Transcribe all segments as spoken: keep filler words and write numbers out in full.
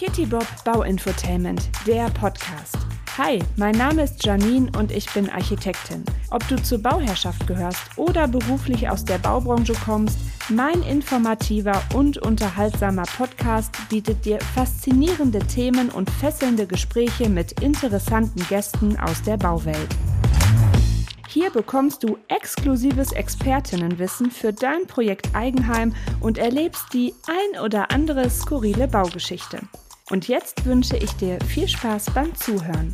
Kitty Bob Bauinfotainment, der Podcast. Hi, mein Name ist Janine und ich bin Architektin. Ob du zur Bauherrschaft gehörst oder beruflich aus der Baubranche kommst, mein informativer und unterhaltsamer Podcast bietet dir faszinierende Themen und fesselnde Gespräche mit interessanten Gästen aus der Bauwelt. Hier bekommst du exklusives Expertinnenwissen für dein Projekt Eigenheim und erlebst die ein oder andere skurrile Baugeschichte. Und jetzt wünsche ich dir viel Spaß beim Zuhören.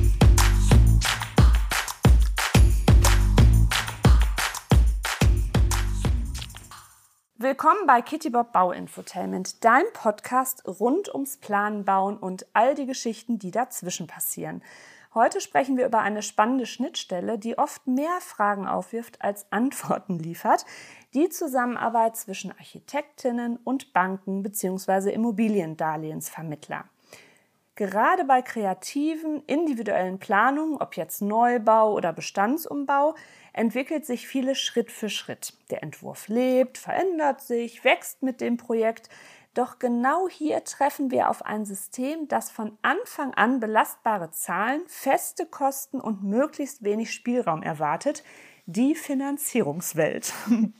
Willkommen bei Kitty Bob Bauinfotainment, dein Podcast rund ums Planen, Bauen und all die Geschichten, die dazwischen passieren. Heute sprechen wir über eine spannende Schnittstelle, die oft mehr Fragen aufwirft als Antworten liefert. Die Zusammenarbeit zwischen Architektinnen und Banken bzw. Immobiliendarlehensvermittler. Gerade bei kreativen, individuellen Planungen, ob jetzt Neubau oder Bestandsumbau, entwickelt sich vieles Schritt für Schritt. Der Entwurf lebt, verändert sich, wächst mit dem Projekt. Doch genau hier treffen wir auf ein System, das von Anfang an belastbare Zahlen, feste Kosten und möglichst wenig Spielraum erwartet, die Finanzierungswelt.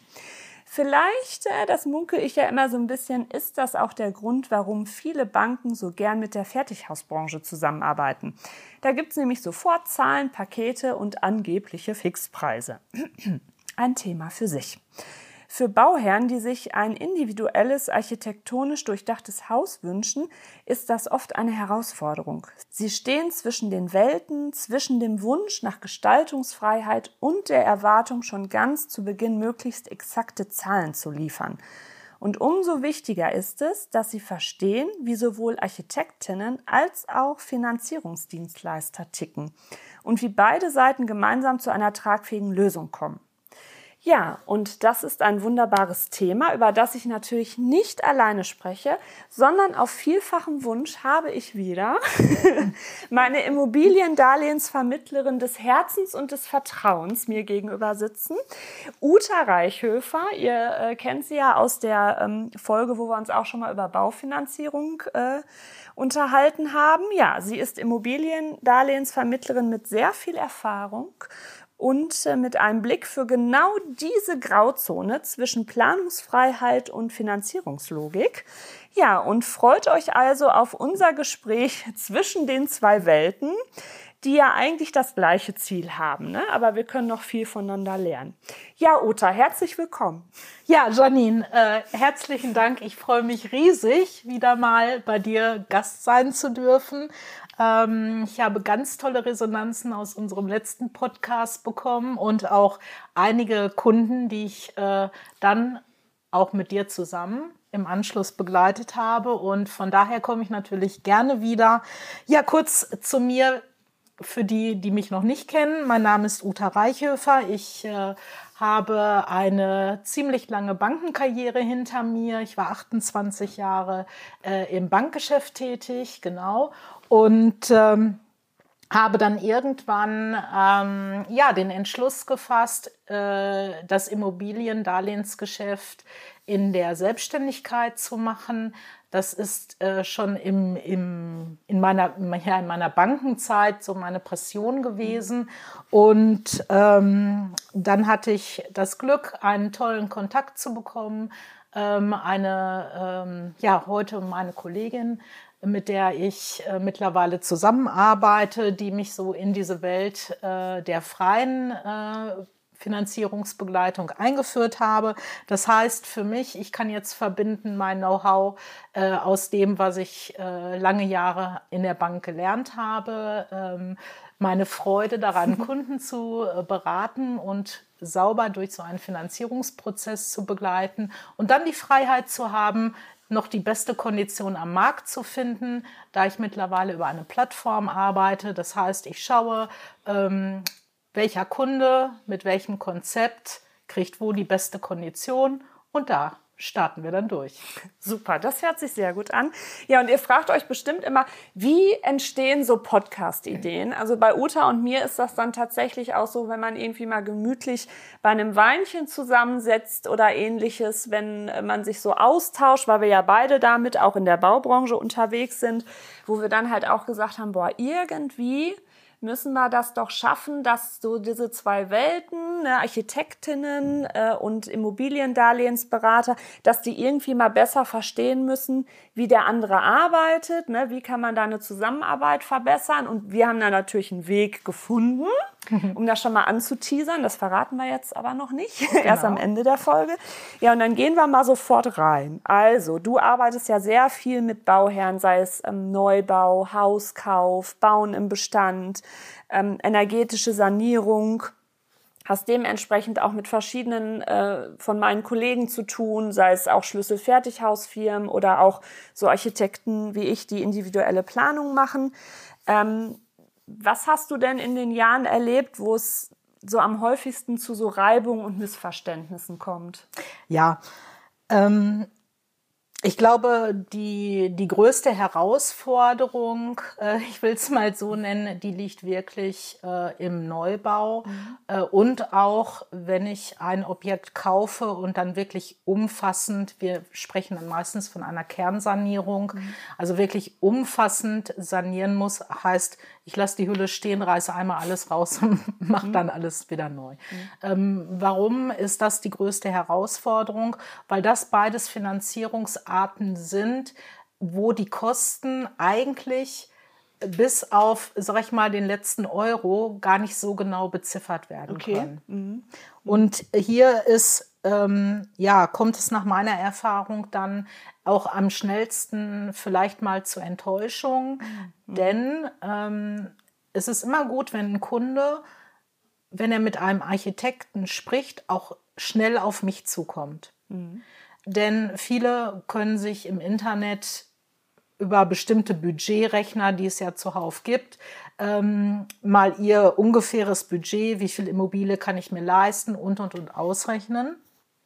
Vielleicht, das munkel ich ja immer so ein bisschen, ist das auch der Grund, warum viele Banken so gern mit der Fertighausbranche zusammenarbeiten. Da gibt es nämlich sofort Zahlen, Pakete und angebliche Fixpreise. Ein Thema für sich. Für Bauherren, die sich ein individuelles, architektonisch durchdachtes Haus wünschen, ist das oft eine Herausforderung. Sie stehen zwischen den Welten, zwischen dem Wunsch nach Gestaltungsfreiheit und der Erwartung, schon ganz zu Beginn möglichst exakte Zahlen zu liefern. Und umso wichtiger ist es, dass sie verstehen, wie sowohl Architektinnen als auch Finanzierungsdienstleister ticken und wie beide Seiten gemeinsam zu einer tragfähigen Lösung kommen. Ja, und das ist ein wunderbares Thema, über das ich natürlich nicht alleine spreche, sondern auf vielfachen Wunsch habe ich wieder meine Immobiliendarlehensvermittlerin des Herzens und des Vertrauens mir gegenüber sitzen. Uta Reichhöfer, ihr äh, kennt sie ja aus der ähm, Folge, wo wir uns auch schon mal über Baufinanzierung äh, unterhalten haben. Ja, sie ist Immobiliendarlehensvermittlerin mit sehr viel Erfahrung und mit einem Blick für genau diese Grauzone zwischen Planungsfreiheit und Finanzierungslogik. Ja, und freut euch also auf unser Gespräch zwischen den zwei Welten, die ja eigentlich das gleiche Ziel haben, ne? Aber wir können noch viel voneinander lernen. Ja, Uta, herzlich willkommen. Ja, Janine, äh, herzlichen Dank. Ich freue mich riesig, wieder mal bei dir Gast sein zu dürfen. Ähm, ich habe ganz tolle Resonanzen aus unserem letzten Podcast bekommen und auch einige Kunden, die ich äh, dann auch mit dir zusammen im Anschluss begleitet habe. Und von daher komme ich natürlich gerne wieder. Ja, kurz zu mir. Für die, die mich noch nicht kennen, mein Name ist Uta Reichhöfer. Ich äh, habe eine ziemlich lange Bankenkarriere hinter mir. Ich war achtundzwanzig Jahre äh, im Bankgeschäft tätig, genau. Und ähm, habe dann irgendwann ähm, ja, den Entschluss gefasst, äh, das Immobiliendarlehensgeschäft in der Selbstständigkeit zu machen. Das ist äh, schon im, im, in, meiner, ja, in meiner Bankenzeit so meine Passion gewesen. Und ähm, dann hatte ich das Glück, einen tollen Kontakt zu bekommen. Ähm, eine, ähm, ja, heute meine Kollegin, mit der ich äh, mittlerweile zusammenarbeite, die mich so in diese Welt äh, der freien äh, Finanzierungsbegleitung eingeführt habe. Das heißt für mich, ich kann jetzt verbinden mein Know-how äh, aus dem, was ich äh, lange Jahre in der Bank gelernt habe, ähm, meine Freude daran, Kunden zu äh, beraten und sauber durch so einen Finanzierungsprozess zu begleiten und dann die Freiheit zu haben, noch die beste Kondition am Markt zu finden, da ich mittlerweile über eine Plattform arbeite. Das heißt, ich schaue, ähm, welcher Kunde mit welchem Konzept kriegt wo die beste Kondition und da starten wir dann durch. Super, das hört sich sehr gut an. Ja, und ihr fragt euch bestimmt immer, wie entstehen so Podcast-Ideen? Also bei Uta und mir ist das dann tatsächlich auch so, wenn man irgendwie mal gemütlich bei einem Weinchen zusammensetzt oder ähnliches, wenn man sich so austauscht, weil wir ja beide damit auch in der Baubranche unterwegs sind, wo wir dann halt auch gesagt haben, boah, irgendwie müssen wir das doch schaffen, dass so diese zwei Welten, ne, Architektinnen äh, und Immobiliendarlehensberater, dass die irgendwie mal besser verstehen müssen, wie der andere arbeitet, ne, wie kann man da eine Zusammenarbeit verbessern. Und wir haben da natürlich einen Weg gefunden, um das schon mal anzuteasern. Das verraten wir jetzt aber noch nicht, genau. Erst am Ende der Folge. Ja, und dann gehen wir mal sofort rein. Also, du arbeitest ja sehr viel mit Bauherren, sei es ähm, Neubau, Hauskauf, Bauen im Bestand, ähm, energetische Sanierung. Hast dementsprechend auch mit verschiedenen äh, von meinen Kollegen zu tun, sei es auch Schlüssel-Fertighausfirmen oder auch so Architekten wie ich, die individuelle Planung machen. Ähm, Was hast du denn in den Jahren erlebt, wo es so am häufigsten zu so Reibung und Missverständnissen kommt? Ja, ähm, ich glaube, die, die größte Herausforderung, äh, ich will es mal so nennen, die liegt wirklich äh, im Neubau. Mhm. Äh, und auch, wenn ich ein Objekt kaufe und dann wirklich umfassend, wir sprechen dann meistens von einer Kernsanierung, mhm. also wirklich umfassend sanieren muss, heißt, ich lasse die Hülle stehen, reiße einmal alles raus und mache dann alles wieder neu. Mhm. Ähm, warum ist das die größte Herausforderung? Weil das beides Finanzierungsarten sind, wo die Kosten eigentlich bis auf, sag ich mal, den letzten Euro gar nicht so genau beziffert werden okay. können. Mhm. Und hier ist, ähm, ja, kommt es nach meiner Erfahrung dann auch am schnellsten vielleicht mal zur Enttäuschung. Mhm. Denn ähm, es ist immer gut, wenn ein Kunde, wenn er mit einem Architekten spricht, auch schnell auf mich zukommt. Mhm. Denn viele können sich im Internet über bestimmte Budgetrechner, die es ja zuhauf gibt, ähm, mal ihr ungefähres Budget, wie viel Immobilie kann ich mir leisten und, und, und ausrechnen.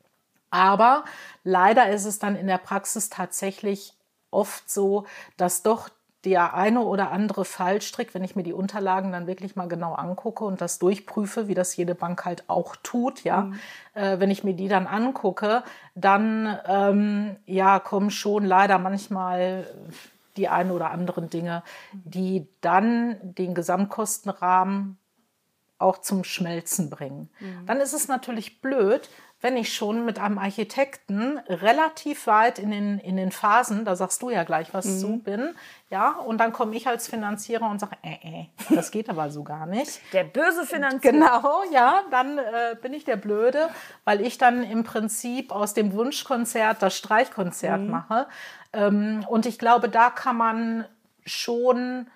Aber leider ist es dann in der Praxis tatsächlich oft so, dass doch der eine oder andere Fallstrick, wenn ich mir die Unterlagen dann wirklich mal genau angucke und das durchprüfe, wie das jede Bank halt auch tut, ja, mhm. äh, wenn ich mir die dann angucke, dann ähm, ja kommen schon leider manchmal die ein oder anderen Dinge, die dann den Gesamtkostenrahmen auch zum Schmelzen bringen. Mhm. Dann ist es natürlich blöd, wenn ich schon mit einem Architekten relativ weit in den, in den Phasen, da sagst du ja gleich was mhm. zu, bin, ja, und dann komme ich als Finanzierer und sage, äh, äh, das geht aber so gar nicht. Der böse Finanzierer. Genau, ja, dann äh, bin ich der Blöde, weil ich dann im Prinzip aus dem Wunschkonzert das Streichkonzert mhm. mache. Ähm, und ich glaube, da kann man schon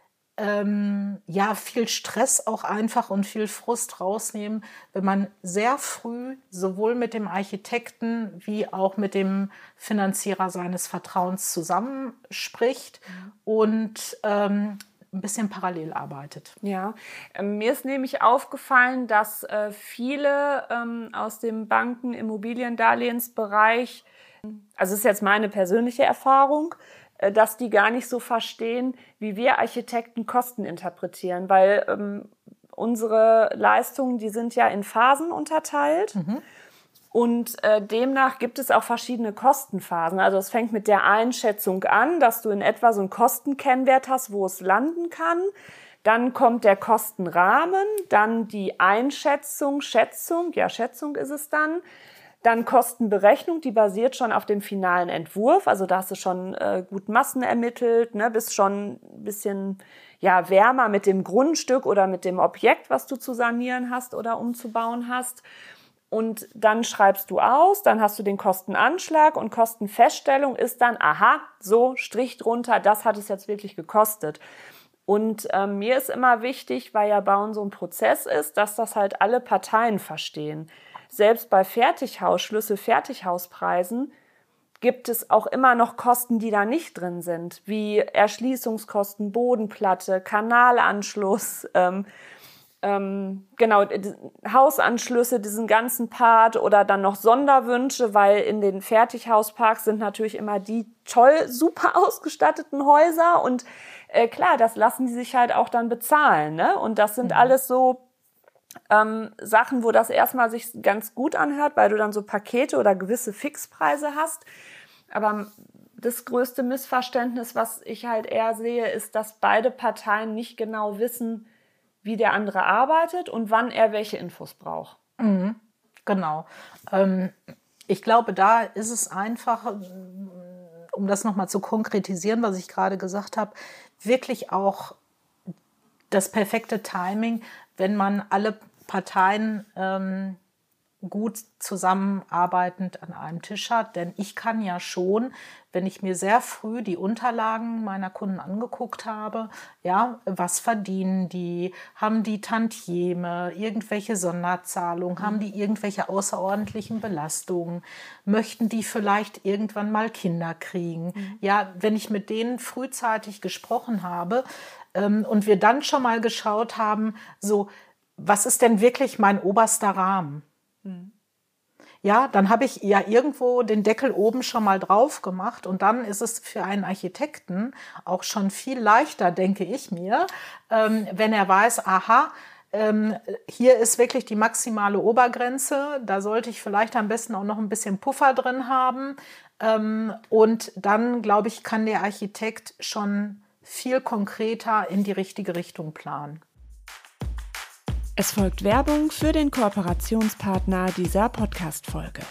Ähm, ja, viel Stress auch einfach und viel Frust rausnehmen, wenn man sehr früh sowohl mit dem Architekten wie auch mit dem Finanzierer seines Vertrauens zusammenspricht mhm. und ähm, ein bisschen parallel arbeitet. Ja, ähm, mir ist nämlich aufgefallen, dass äh, viele ähm, aus dem Banken-Immobiliendarlehensbereich, also das ist jetzt meine persönliche Erfahrung, dass die gar nicht so verstehen, wie wir Architekten Kosten interpretieren, weil ähm, unsere Leistungen, die sind ja in Phasen unterteilt mhm. und äh, demnach gibt es auch verschiedene Kostenphasen. Also es fängt mit der Einschätzung an, dass du in etwa so einen Kostenkennwert hast, wo es landen kann. Dann kommt der Kostenrahmen, dann die Einschätzung, Schätzung, ja Schätzung ist es dann. Dann Kostenberechnung, die basiert schon auf dem finalen Entwurf. Also da hast du schon äh, gut Massen ermittelt, ne, bist schon ein bisschen ja, wärmer mit dem Grundstück oder mit dem Objekt, was du zu sanieren hast oder umzubauen hast. Und dann schreibst du aus, dann hast du den Kostenanschlag und Kostenfeststellung ist dann, aha, so, Strich drunter, das hat es jetzt wirklich gekostet. Und äh, mir ist immer wichtig, weil ja Bauen so ein Prozess ist, dass das halt alle Parteien verstehen. Selbst bei Fertighaus, Schlüssel-Fertighauspreisen gibt es auch immer noch Kosten, die da nicht drin sind, wie Erschließungskosten, Bodenplatte, Kanalanschluss, ähm, ähm, genau, die Hausanschlüsse, diesen ganzen Part oder dann noch Sonderwünsche, weil in den Fertighausparks sind natürlich immer die toll, super ausgestatteten Häuser und äh, klar, das lassen die sich halt auch dann bezahlen, ne? Und das sind mhm. alles so ähm, Sachen, wo das erstmal sich ganz gut anhört, weil du dann so Pakete oder gewisse Fixpreise hast. Aber das größte Missverständnis, was ich halt eher sehe, ist, dass beide Parteien nicht genau wissen, wie der andere arbeitet und wann er welche Infos braucht. Mhm, genau. Ähm, ich glaube, da ist es einfach, um das nochmal zu konkretisieren, was ich gerade gesagt habe, wirklich auch das perfekte Timing, wenn man alle Parteien ähm, gut zusammenarbeitend an einem Tisch hat. Denn ich kann ja schon, wenn ich mir sehr früh die Unterlagen meiner Kunden angeguckt habe, ja, was verdienen die, haben die Tantieme, irgendwelche Sonderzahlungen, mhm. haben die irgendwelche außerordentlichen Belastungen, möchten die vielleicht irgendwann mal Kinder kriegen. Mhm. Ja, wenn ich mit denen frühzeitig gesprochen habe ähm, und wir dann schon mal geschaut haben, so, was ist denn wirklich mein oberster Rahmen? Mhm. Ja, dann habe ich ja irgendwo den Deckel oben schon mal drauf gemacht und dann ist es für einen Architekten auch schon viel leichter, denke ich mir, ähm, wenn er weiß, aha, ähm, hier ist wirklich die maximale Obergrenze, da sollte ich vielleicht am besten auch noch ein bisschen Puffer drin haben ähm, und dann, glaube ich, kann der Architekt schon viel konkreter in die richtige Richtung planen. Es folgt Werbung für den Kooperationspartner dieser Podcast-Folge.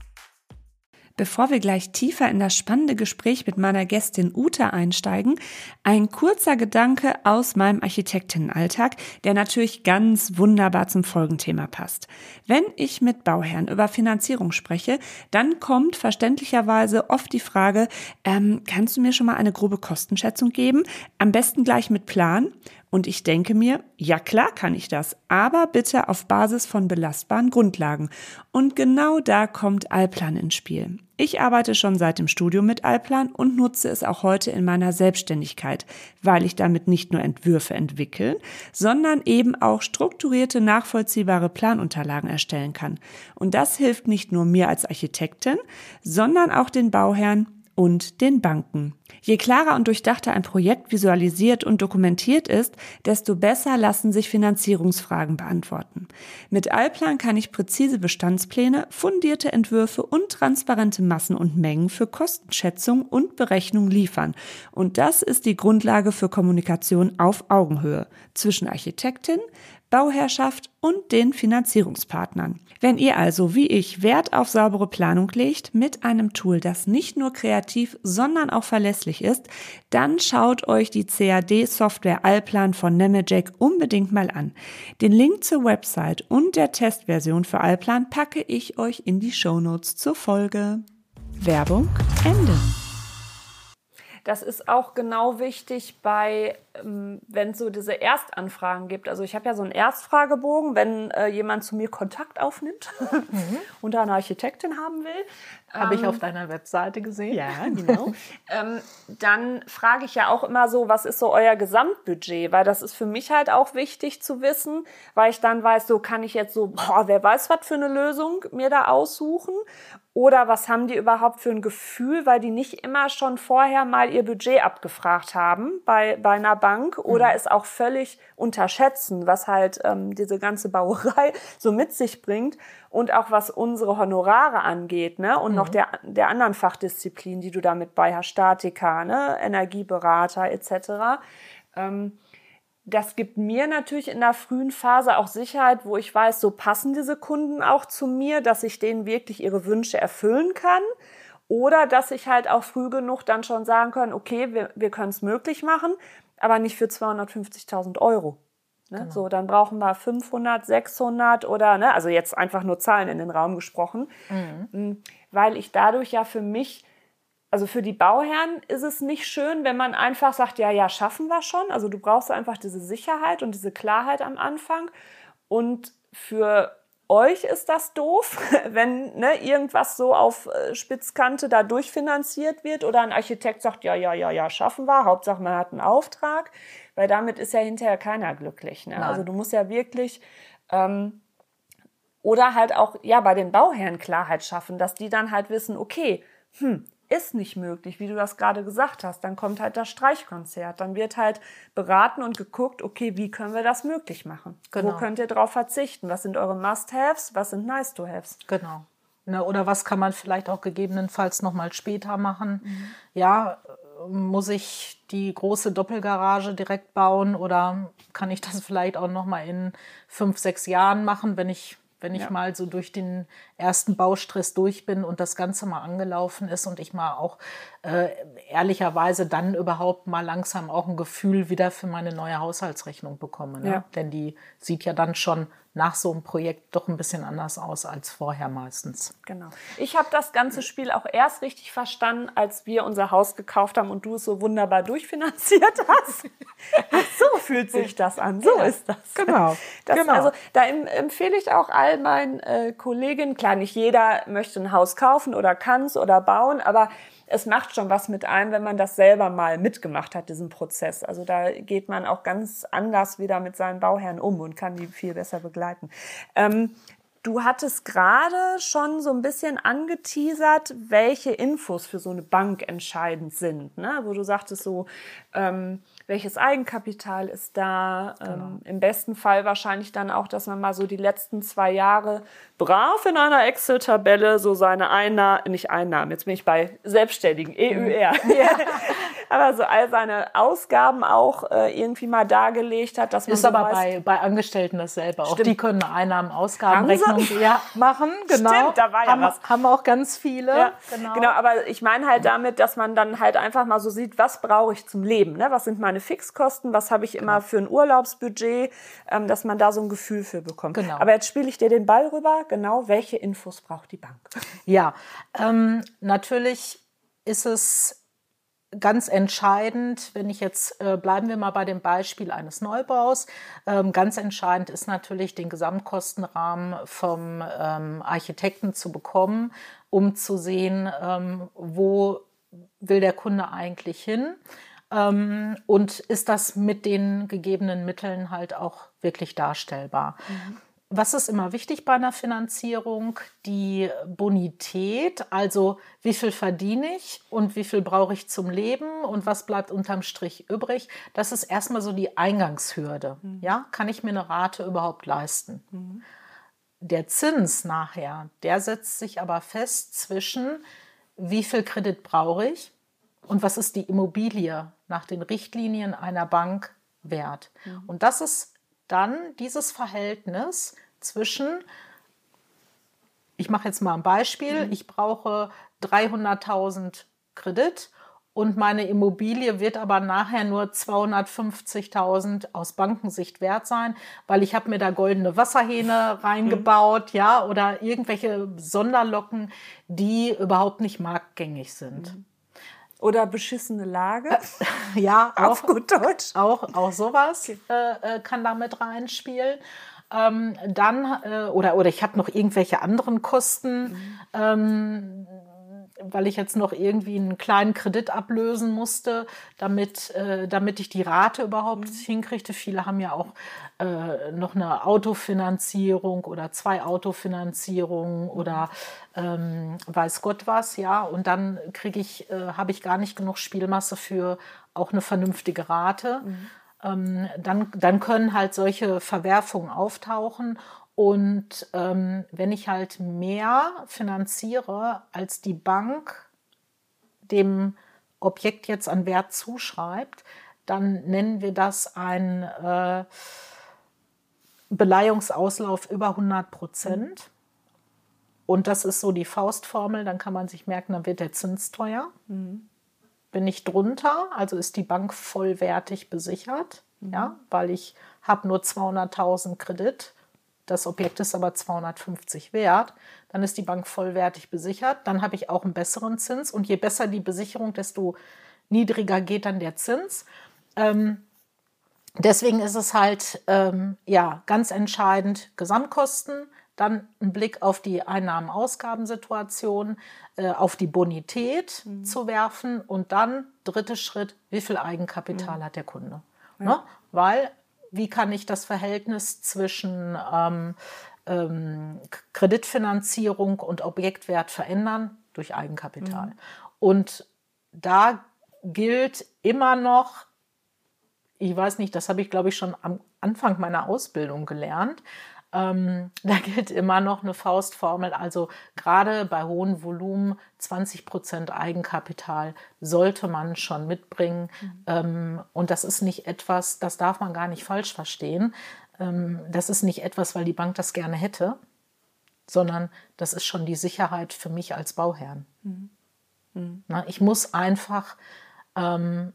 Bevor wir gleich tiefer in das spannende Gespräch mit meiner Gästin Ute einsteigen, ein kurzer Gedanke aus meinem Architektinnenalltag, der natürlich ganz wunderbar zum Folgenthema passt. Wenn ich mit Bauherren über Finanzierung spreche, dann kommt verständlicherweise oft die Frage, ähm, kannst du mir schon mal eine grobe Kostenschätzung geben? Am besten gleich mit Plan. Und ich denke mir, ja klar kann ich das, aber bitte auf Basis von belastbaren Grundlagen. Und genau da kommt Allplan ins Spiel. Ich arbeite schon seit dem Studium mit Allplan und nutze es auch heute in meiner Selbstständigkeit, weil ich damit nicht nur Entwürfe entwickeln, sondern eben auch strukturierte, nachvollziehbare Planunterlagen erstellen kann. Und das hilft nicht nur mir als Architektin, sondern auch den Bauherren und den Banken. Je klarer und durchdachter ein Projekt visualisiert und dokumentiert ist, desto besser lassen sich Finanzierungsfragen beantworten. Mit Allplan kann ich präzise Bestandspläne, fundierte Entwürfe und transparente Massen und Mengen für Kostenschätzung und Berechnung liefern. Und das ist die Grundlage für Kommunikation auf Augenhöhe zwischen Architektin, Bauherrschaft und den Finanzierungspartnern. Wenn ihr also, wie ich, Wert auf saubere Planung legt, mit einem Tool, das nicht nur kreativ, sondern auch verlässlich ist, dann schaut euch die C A D-Software Allplan von Nemetschek unbedingt mal an. Den Link zur Website und der Testversion für Allplan packe ich euch in die Shownotes zur Folge. Werbung Ende. Das ist auch genau wichtig bei, ähm, wenn es so diese Erstanfragen gibt. Also ich habe ja so einen Erstfragebogen, wenn äh, jemand zu mir Kontakt aufnimmt mhm. und da eine Architektin haben will. Habe ähm, ich auf deiner Webseite gesehen. Ja, genau. ähm, dann frage ich ja auch immer so, was ist so euer Gesamtbudget? Weil das ist für mich halt auch wichtig zu wissen, weil ich dann weiß, so kann ich jetzt so, boah, wer weiß was für eine Lösung mir da aussuchen. Oder was haben die überhaupt für ein Gefühl, weil die nicht immer schon vorher mal ihr Budget abgefragt haben bei, bei einer Bank oder mhm. es auch völlig unterschätzen, was halt ähm, diese ganze Bauerei so mit sich bringt und auch was unsere Honorare angeht, ne? Und mhm. noch der, der anderen Fachdisziplin, die du damit bei hast, Statiker, ne? Energieberater et cetera. Ähm, Das gibt mir natürlich in der frühen Phase auch Sicherheit, wo ich weiß, so passen diese Kunden auch zu mir, dass ich denen wirklich ihre Wünsche erfüllen kann. Oder dass ich halt auch früh genug dann schon sagen kann, okay, wir, wir können es möglich machen, aber nicht für zweihundertfünfzigtausend Euro. Ne? Genau. So, dann brauchen wir fünfhundert, sechshundert oder, ne, also jetzt einfach nur Zahlen in den Raum gesprochen. Mhm. Weil ich dadurch ja für mich, also für die Bauherren ist es nicht schön, wenn man einfach sagt, ja, ja, schaffen wir schon. Also du brauchst einfach diese Sicherheit und diese Klarheit am Anfang. Und für euch ist das doof, wenn ne, irgendwas so auf äh, Spitzkante da durchfinanziert wird oder ein Architekt sagt, ja, ja, ja, ja, schaffen wir, Hauptsache man hat einen Auftrag, weil damit ist ja hinterher keiner glücklich. Ne? Also du musst ja wirklich ähm, oder halt auch ja bei den Bauherren Klarheit schaffen, dass die dann halt wissen, okay, hm, ist nicht möglich, wie du das gerade gesagt hast. Dann kommt halt das Streichkonzert. Dann wird halt beraten und geguckt, okay, wie können wir das möglich machen? Genau. Wo könnt ihr drauf verzichten? Was sind eure Must-Haves? Was sind Nice-to-Haves? Genau. Ne, oder was kann man vielleicht auch gegebenenfalls noch mal später machen? Mhm. Ja, muss ich die große Doppelgarage direkt bauen oder kann ich das vielleicht auch noch mal in fünf, sechs Jahren machen, wenn ich wenn ich ja. mal so durch den ersten Baustress durch bin und das Ganze mal angelaufen ist und ich mal auch äh, ehrlicherweise dann überhaupt mal langsam auch ein Gefühl wieder für meine neue Haushaltsrechnung bekomme. Ne? Ja. Denn die sieht ja dann schon nach so einem Projekt doch ein bisschen anders aus als vorher meistens. Genau. Ich habe das ganze Spiel auch erst richtig verstanden, als wir unser Haus gekauft haben und du es so wunderbar durchfinanziert hast. So fühlt sich das an, so ja, ist das. Genau. Das, genau. Also da empfehle ich auch all meinen äh, Kolleginnen, klar, nicht jeder möchte ein Haus kaufen oder kann es oder bauen, aber es macht schon was mit einem, wenn man das selber mal mitgemacht hat, diesen Prozess. Also da geht man auch ganz anders wieder mit seinen Bauherren um und kann die viel besser begleiten. Ähm, du hattest gerade schon so ein bisschen angeteasert, welche Infos für so eine Bank entscheidend sind, ne? Wo du sagtest so, ähm, welches Eigenkapital ist da? Genau. Ähm, im besten Fall wahrscheinlich dann auch, dass man mal so die letzten zwei Jahre brav in einer Excel-Tabelle so seine Einnahmen, nicht Einnahmen, jetzt bin ich bei Selbstständigen, E Ü R, ja. aber so all seine Ausgaben auch äh, irgendwie mal dargelegt hat. Dass man ist so aber weiß, bei, bei Angestellten dasselbe. Auch stimmt. Die können eine Einnahmen-Ausgabenrechnung ja, machen. Genau. Stimmt, da war ja haben, was. Haben auch ganz viele. Ja, genau. genau, aber ich meine halt damit, dass man dann halt einfach mal so sieht, was brauche ich zum Leben, ne? Was sind meine Fixkosten, was habe ich immer genau. für ein Urlaubsbudget, ähm, dass man da so ein Gefühl für bekommt. Genau. Aber jetzt spiele ich dir den Ball rüber, genau, welche Infos braucht die Bank? Ja, ähm, natürlich ist es ganz entscheidend, wenn ich jetzt, äh, bleiben wir mal bei dem Beispiel eines Neubaus, ähm, ganz entscheidend ist natürlich, den Gesamtkostenrahmen vom ähm, Architekten zu bekommen, um zu sehen, ähm, wo will der Kunde eigentlich hin ähm, und ist das mit den gegebenen Mitteln halt auch wirklich darstellbar. Mhm. Was ist immer wichtig bei einer Finanzierung? Die Bonität, also wie viel verdiene ich und wie viel brauche ich zum Leben und was bleibt unterm Strich übrig? Das ist erstmal so die Eingangshürde. Mhm. Ja? Kann ich mir eine Rate überhaupt leisten? Mhm. Der Zins nachher, der setzt sich aber fest zwischen, wie viel Kredit brauche ich und was ist die Immobilie nach den Richtlinien einer Bank wert? Mhm. Und das ist dann dieses Verhältnis zwischen, ich mache jetzt mal ein Beispiel, mhm. ich brauche dreihunderttausend Kredit und meine Immobilie wird aber nachher nur zweihundertfünfzigtausend aus Bankensicht wert sein, weil ich habe mir da goldene Wasserhähne reingebaut, mhm. ja, oder irgendwelche Sonderlocken, die überhaupt nicht marktgängig sind. Mhm. Oder beschissene Lage. Ja, auch, auf gut Deutsch. Auch, auch sowas okay. äh, kann da mit reinspielen. Ähm, dann, äh, oder, oder ich habe noch irgendwelche anderen Kosten, mhm. ähm, weil ich jetzt noch irgendwie einen kleinen Kredit ablösen musste, damit, äh, damit ich die Rate überhaupt mhm. hinkriegte. Viele haben ja auch äh, noch eine Autofinanzierung oder zwei Autofinanzierungen mhm. oder ähm, weiß Gott was, ja. Und dann kriege ich, äh, habe ich gar nicht genug Spielmasse für auch eine vernünftige Rate. Mhm. Ähm, dann, dann können halt solche Verwerfungen auftauchen. Und ähm, wenn ich halt mehr finanziere, als die Bank dem Objekt jetzt an Wert zuschreibt, dann nennen wir das einen äh, Beleihungsauslauf über hundert Prozent. Und das ist so die Faustformel, dann kann man sich merken, dann wird der Zins teuer. Mhm. Bin ich drunter, also ist die Bank vollwertig besichert, mhm. ja, weil ich habe nur zweihunderttausend Kredit. Das Objekt ist aber zweihundertfünfzig wert, dann ist die Bank vollwertig besichert, dann habe ich auch einen besseren Zins und je besser die Besicherung, desto niedriger geht dann der Zins. Ähm, deswegen ist es halt ähm, ja, ganz entscheidend Gesamtkosten, dann einen Blick auf die Einnahmen-Ausgabensituation, äh, auf die Bonität mhm. zu werfen und dann, dritter Schritt, wie viel Eigenkapital mhm. hat der Kunde? Ja. Ne? Weil, wie kann ich das Verhältnis zwischen ähm, ähm, Kreditfinanzierung und Objektwert verändern? Durch Eigenkapital. Mhm. Und da gilt immer noch, ich weiß nicht, das habe ich, glaube ich, schon am Anfang meiner Ausbildung gelernt, ähm, da gilt immer noch eine Faustformel, also gerade bei hohen Volumen, zwanzig Prozent Eigenkapital sollte man schon mitbringen. Mhm. Ähm, und das ist nicht etwas, das darf man gar nicht falsch verstehen, ähm, das ist nicht etwas, weil die Bank das gerne hätte, sondern das ist schon die Sicherheit für mich als Bauherrn. Mhm. Mhm. Na, ich muss einfach ähm,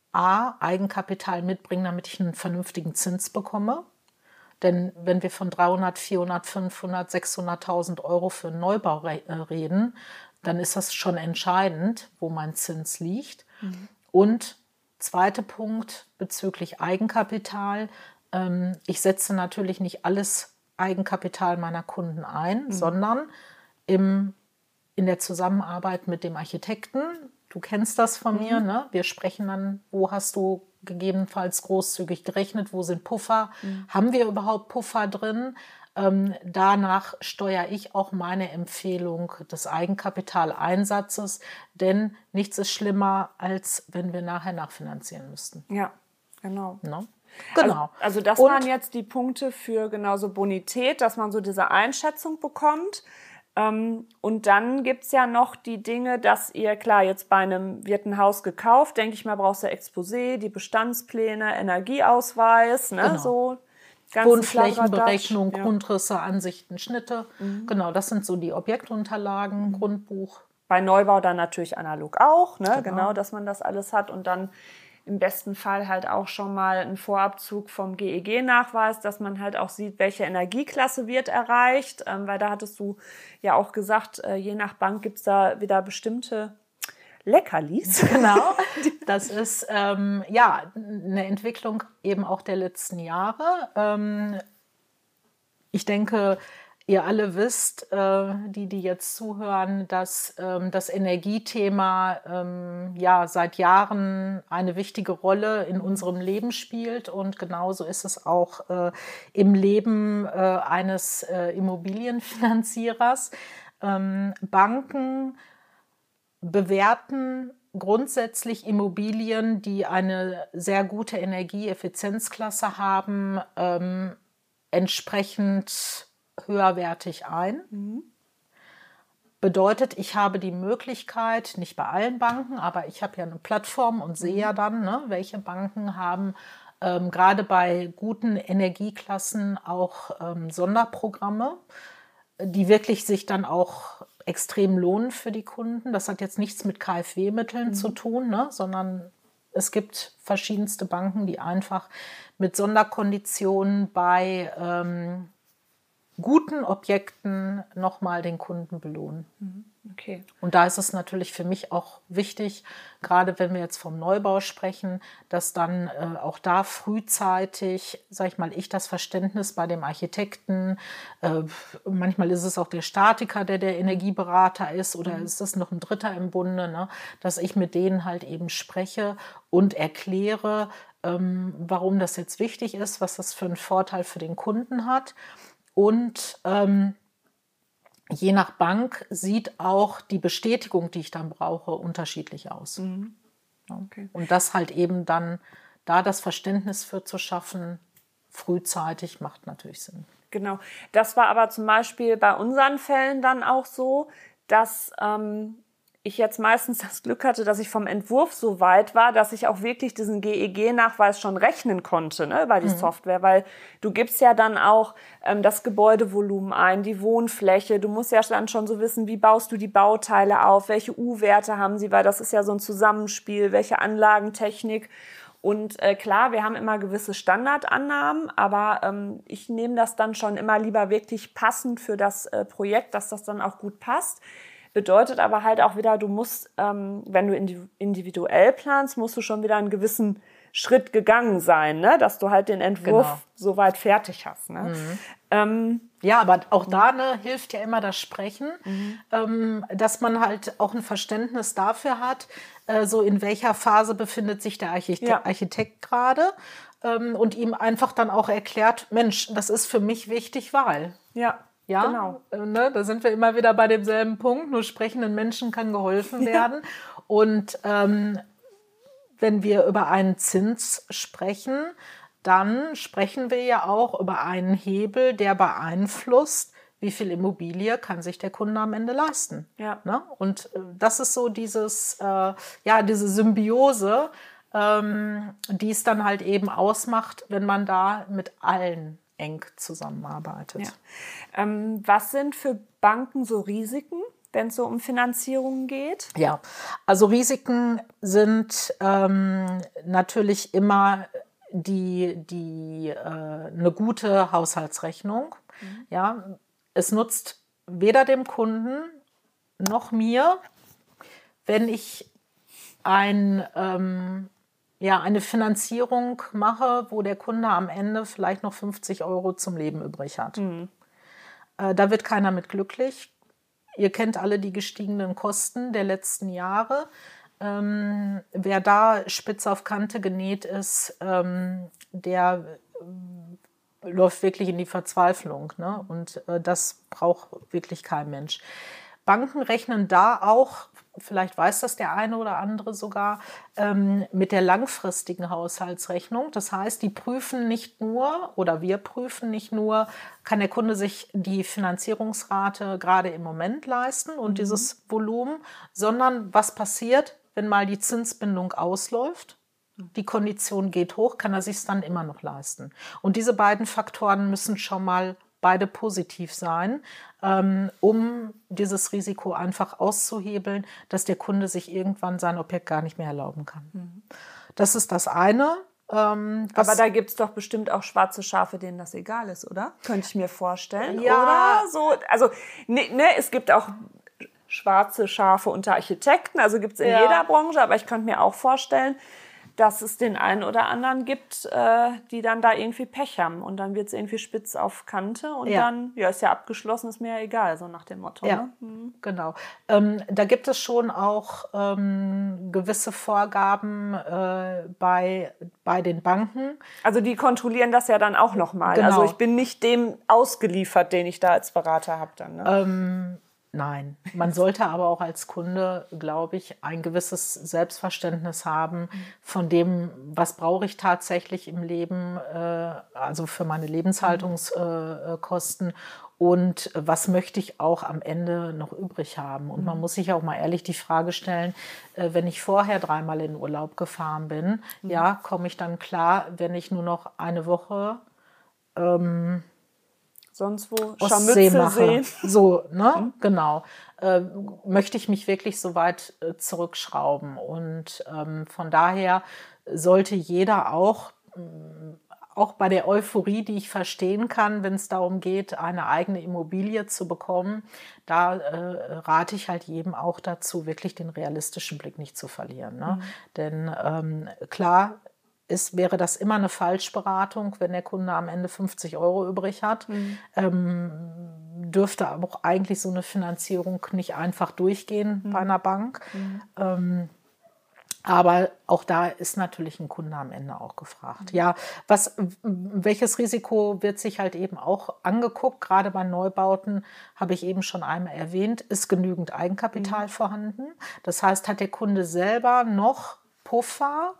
A, Eigenkapital mitbringen, damit ich einen vernünftigen Zins bekomme. Denn wenn wir von dreihundert, vierhundert, fünfhundert, sechshunderttausend Euro für einen Neubau re- äh, reden, dann ist das schon entscheidend, wo mein Zins liegt. Mhm. Und zweiter Punkt bezüglich Eigenkapital. Ähm, ich setze natürlich nicht alles Eigenkapital meiner Kunden ein, mhm. sondern im, in der Zusammenarbeit mit dem Architekten. Du kennst das von mhm. mir, ne? Wir sprechen dann, wo hast du gegebenenfalls großzügig gerechnet, wo sind Puffer, mhm. haben wir überhaupt Puffer drin? Ähm, danach steuere ich auch meine Empfehlung des Eigenkapitaleinsatzes, denn nichts ist schlimmer, als wenn wir nachher nachfinanzieren müssten. Ja, genau. No? Genau. Also, also das Und, waren jetzt die Punkte für genauso Bonität, dass man so diese Einschätzung bekommt. Ähm, und dann gibt's ja noch die Dinge, dass ihr, klar, jetzt bei einem, wird ein Haus gekauft, denke ich mal, brauchst du Exposé, die Bestandspläne, Energieausweis, ne, genau. so. Wohnflächenberechnung, ja. Grundrisse, Ansichten, Schnitte. Mhm. Genau, das sind so die Objektunterlagen, mhm. Grundbuch. Bei Neubau dann natürlich analog auch, ne, genau. genau, dass man das alles hat und dann im besten Fall halt auch schon mal einen Vorabzug vom G E G-Nachweis, dass man halt auch sieht, welche Energieklasse wird erreicht. Ähm, weil da hattest du ja auch gesagt, äh, je nach Bank gibt's da wieder bestimmte Leckerlis. Genau, das ist ähm, ja eine Entwicklung eben auch der letzten Jahre. Ähm, ich denke, ihr alle wisst, äh, die, die jetzt zuhören, dass ähm, das Energiethema ähm, ja seit Jahren eine wichtige Rolle in unserem Leben spielt. Und genauso ist es auch äh, im Leben äh, eines äh, Immobilienfinanzierers. Ähm, Banken bewerten grundsätzlich Immobilien, die eine sehr gute Energieeffizienzklasse haben, ähm, entsprechend höherwertig ein. Mhm. Bedeutet, ich habe die Möglichkeit, nicht bei allen Banken, aber ich habe ja eine Plattform und sehe mhm. ja dann, ne, welche Banken haben ähm, gerade bei guten Energieklassen auch ähm, Sonderprogramme, die wirklich sich dann auch extrem lohnen für die Kunden. Das hat jetzt nichts mit K f W-Mitteln mhm. zu tun, ne, sondern es gibt verschiedenste Banken, die einfach mit Sonderkonditionen bei ähm, guten Objekten nochmal den Kunden belohnen. Okay. Und da ist es natürlich für mich auch wichtig, gerade wenn wir jetzt vom Neubau sprechen, dass dann äh, auch da frühzeitig, sag ich mal, ich das Verständnis bei dem Architekten, äh, manchmal ist es auch der Statiker, der der Energieberater ist, oder mhm. ist es noch ein Dritter im Bunde, ne, dass ich mit denen halt eben spreche und erkläre, ähm, warum das jetzt wichtig ist, was das für einen Vorteil für den Kunden hat. Und ähm, je nach Bank sieht auch die Bestätigung, die ich dann brauche, unterschiedlich aus. Mhm. Okay. Und das halt eben dann, da das Verständnis für zu schaffen, frühzeitig, macht natürlich Sinn. Genau. Das war aber zum Beispiel bei unseren Fällen dann auch so, dass ähm, ich jetzt meistens das Glück hatte, dass ich vom Entwurf so weit war, dass ich auch wirklich diesen G E G-Nachweis schon rechnen konnte, ne, über die mhm. Software, weil du gibst ja dann auch ähm, das Gebäudevolumen ein, die Wohnfläche, du musst ja dann schon so wissen, wie baust du die Bauteile auf, welche U-Werte haben sie, weil das ist ja so ein Zusammenspiel, welche Anlagentechnik. Und äh, klar, wir haben immer gewisse Standardannahmen, aber ähm, ich nehme das dann schon immer lieber wirklich passend für das äh, Projekt, dass das dann auch gut passt. Bedeutet aber halt auch wieder, du musst, ähm, wenn du individuell planst, musst du schon wieder einen gewissen Schritt gegangen sein, ne? Dass du halt den Entwurf genau. soweit fertig hast. Ne? Mhm. Ähm, Ja, aber auch da ne, hilft ja immer das Sprechen, mhm. ähm, dass man halt auch ein Verständnis dafür hat, äh, so in welcher Phase befindet sich der Architekt, ja. Architekt gerade ähm, und ihm einfach dann auch erklärt, Mensch, das ist für mich wichtig, weil. Ja, ja genau. Äh, ne, da sind wir immer wieder bei demselben Punkt, nur sprechenden Menschen kann geholfen werden. Ja. Und ähm, wenn wir über einen Zins sprechen, dann sprechen wir ja auch über einen Hebel, der beeinflusst, wie viel Immobilie kann sich der Kunde am Ende leisten. Ja. Ne? Und äh, das ist so dieses, äh, ja, diese Symbiose, ähm, die es dann halt eben ausmacht, wenn man da mit allen eng zusammenarbeitet. Ja. Ähm, was sind für Banken so Risiken, wenn es so um Finanzierungen geht? Ja, also Risiken sind ähm, natürlich immer die, die äh, eine gute Haushaltsrechnung. Mhm. Ja, es nutzt weder dem Kunden noch mir, wenn ich ein, ähm, ja, eine Finanzierung mache, wo der Kunde am Ende vielleicht noch fünfzig Euro zum Leben übrig hat. Mhm. Äh, da wird keiner mit glücklich. Ihr kennt alle die gestiegenen Kosten der letzten Jahre. Ähm, wer da spitz auf Kante genäht ist, ähm, der äh, läuft wirklich in die Verzweiflung. Ne? Und äh, das braucht wirklich kein Mensch. Banken rechnen da auch, vielleicht weiß das der eine oder andere sogar, ähm, mit der langfristigen Haushaltsrechnung. Das heißt, die prüfen nicht nur, oder wir prüfen nicht nur, kann der Kunde sich die Finanzierungsrate gerade im Moment leisten und mhm. dieses Volumen, sondern was passiert, wenn mal die Zinsbindung ausläuft, die Kondition geht hoch, kann er sich es dann immer noch leisten. Und diese beiden Faktoren müssen schon mal beide positiv sein, ähm, um dieses Risiko einfach auszuhebeln, dass der Kunde sich irgendwann sein Objekt gar nicht mehr erlauben kann. Mhm. Das ist das eine. Ähm, Aber da gibt es doch bestimmt auch schwarze Schafe, denen das egal ist, oder? Könnte ich mir vorstellen. Ja. Oder so. Also, ne, ne, es gibt auch schwarze Schafe unter Architekten, also gibt es in ja. jeder Branche, aber ich könnte mir auch vorstellen, dass es den einen oder anderen gibt, äh, die dann da irgendwie Pech haben und dann wird es irgendwie spitz auf Kante und ja. dann, ja, ist ja abgeschlossen, ist mir ja egal, so nach dem Motto. Ja, ne? hm. genau. Ähm, da gibt es schon auch ähm, gewisse Vorgaben äh, bei, bei den Banken. Also die kontrollieren das ja dann auch nochmal. Genau. Also ich bin nicht dem ausgeliefert, den ich da als Berater habe dann. Ne? Ähm, Nein, man sollte aber auch als Kunde, glaube ich, ein gewisses Selbstverständnis haben von dem, was brauche ich tatsächlich im Leben, äh, also für meine Lebenshaltungskosten äh, und was möchte ich auch am Ende noch übrig haben. Und man muss sich auch mal ehrlich die Frage stellen, äh, wenn ich vorher dreimal in Urlaub gefahren bin, mhm. ja, komme ich dann klar, wenn ich nur noch eine Woche ähm, sonst wo Ostsee mache. So, ne? Mhm. Genau. Äh, möchte ich mich wirklich so weit äh, zurückschrauben. Und ähm, von daher sollte jeder auch, äh, auch bei der Euphorie, die ich verstehen kann, wenn es darum geht, eine eigene Immobilie zu bekommen, da äh, rate ich halt jedem auch dazu, wirklich den realistischen Blick nicht zu verlieren. Ne? Mhm. Denn ähm, klar, Ist, wäre das immer eine Falschberatung, wenn der Kunde am Ende fünfzig Euro übrig hat. Mhm. Ähm, dürfte aber auch eigentlich so eine Finanzierung nicht einfach durchgehen mhm. bei einer Bank. Mhm. Ähm, aber auch da ist natürlich ein Kunde am Ende auch gefragt. Mhm. Ja, was, welches Risiko wird sich halt eben auch angeguckt? Gerade bei Neubauten, habe ich eben schon einmal erwähnt, ist genügend Eigenkapital mhm. vorhanden. Das heißt, hat der Kunde selber noch Puffer,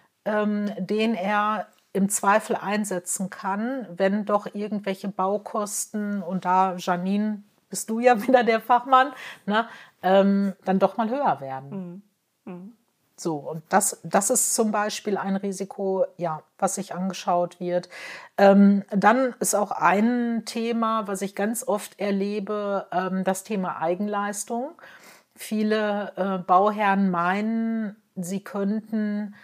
den er im Zweifel einsetzen kann, wenn doch irgendwelche Baukosten, und da, Janine, bist du ja wieder der Fachmann, ne, ähm, dann doch mal höher werden. Mhm. Mhm. So, und das, das ist zum Beispiel ein Risiko, ja, was sich angeschaut wird. Ähm, dann ist auch ein Thema, was ich ganz oft erlebe, ähm, das Thema Eigenleistung. Viele äh, Bauherren meinen, sie könnten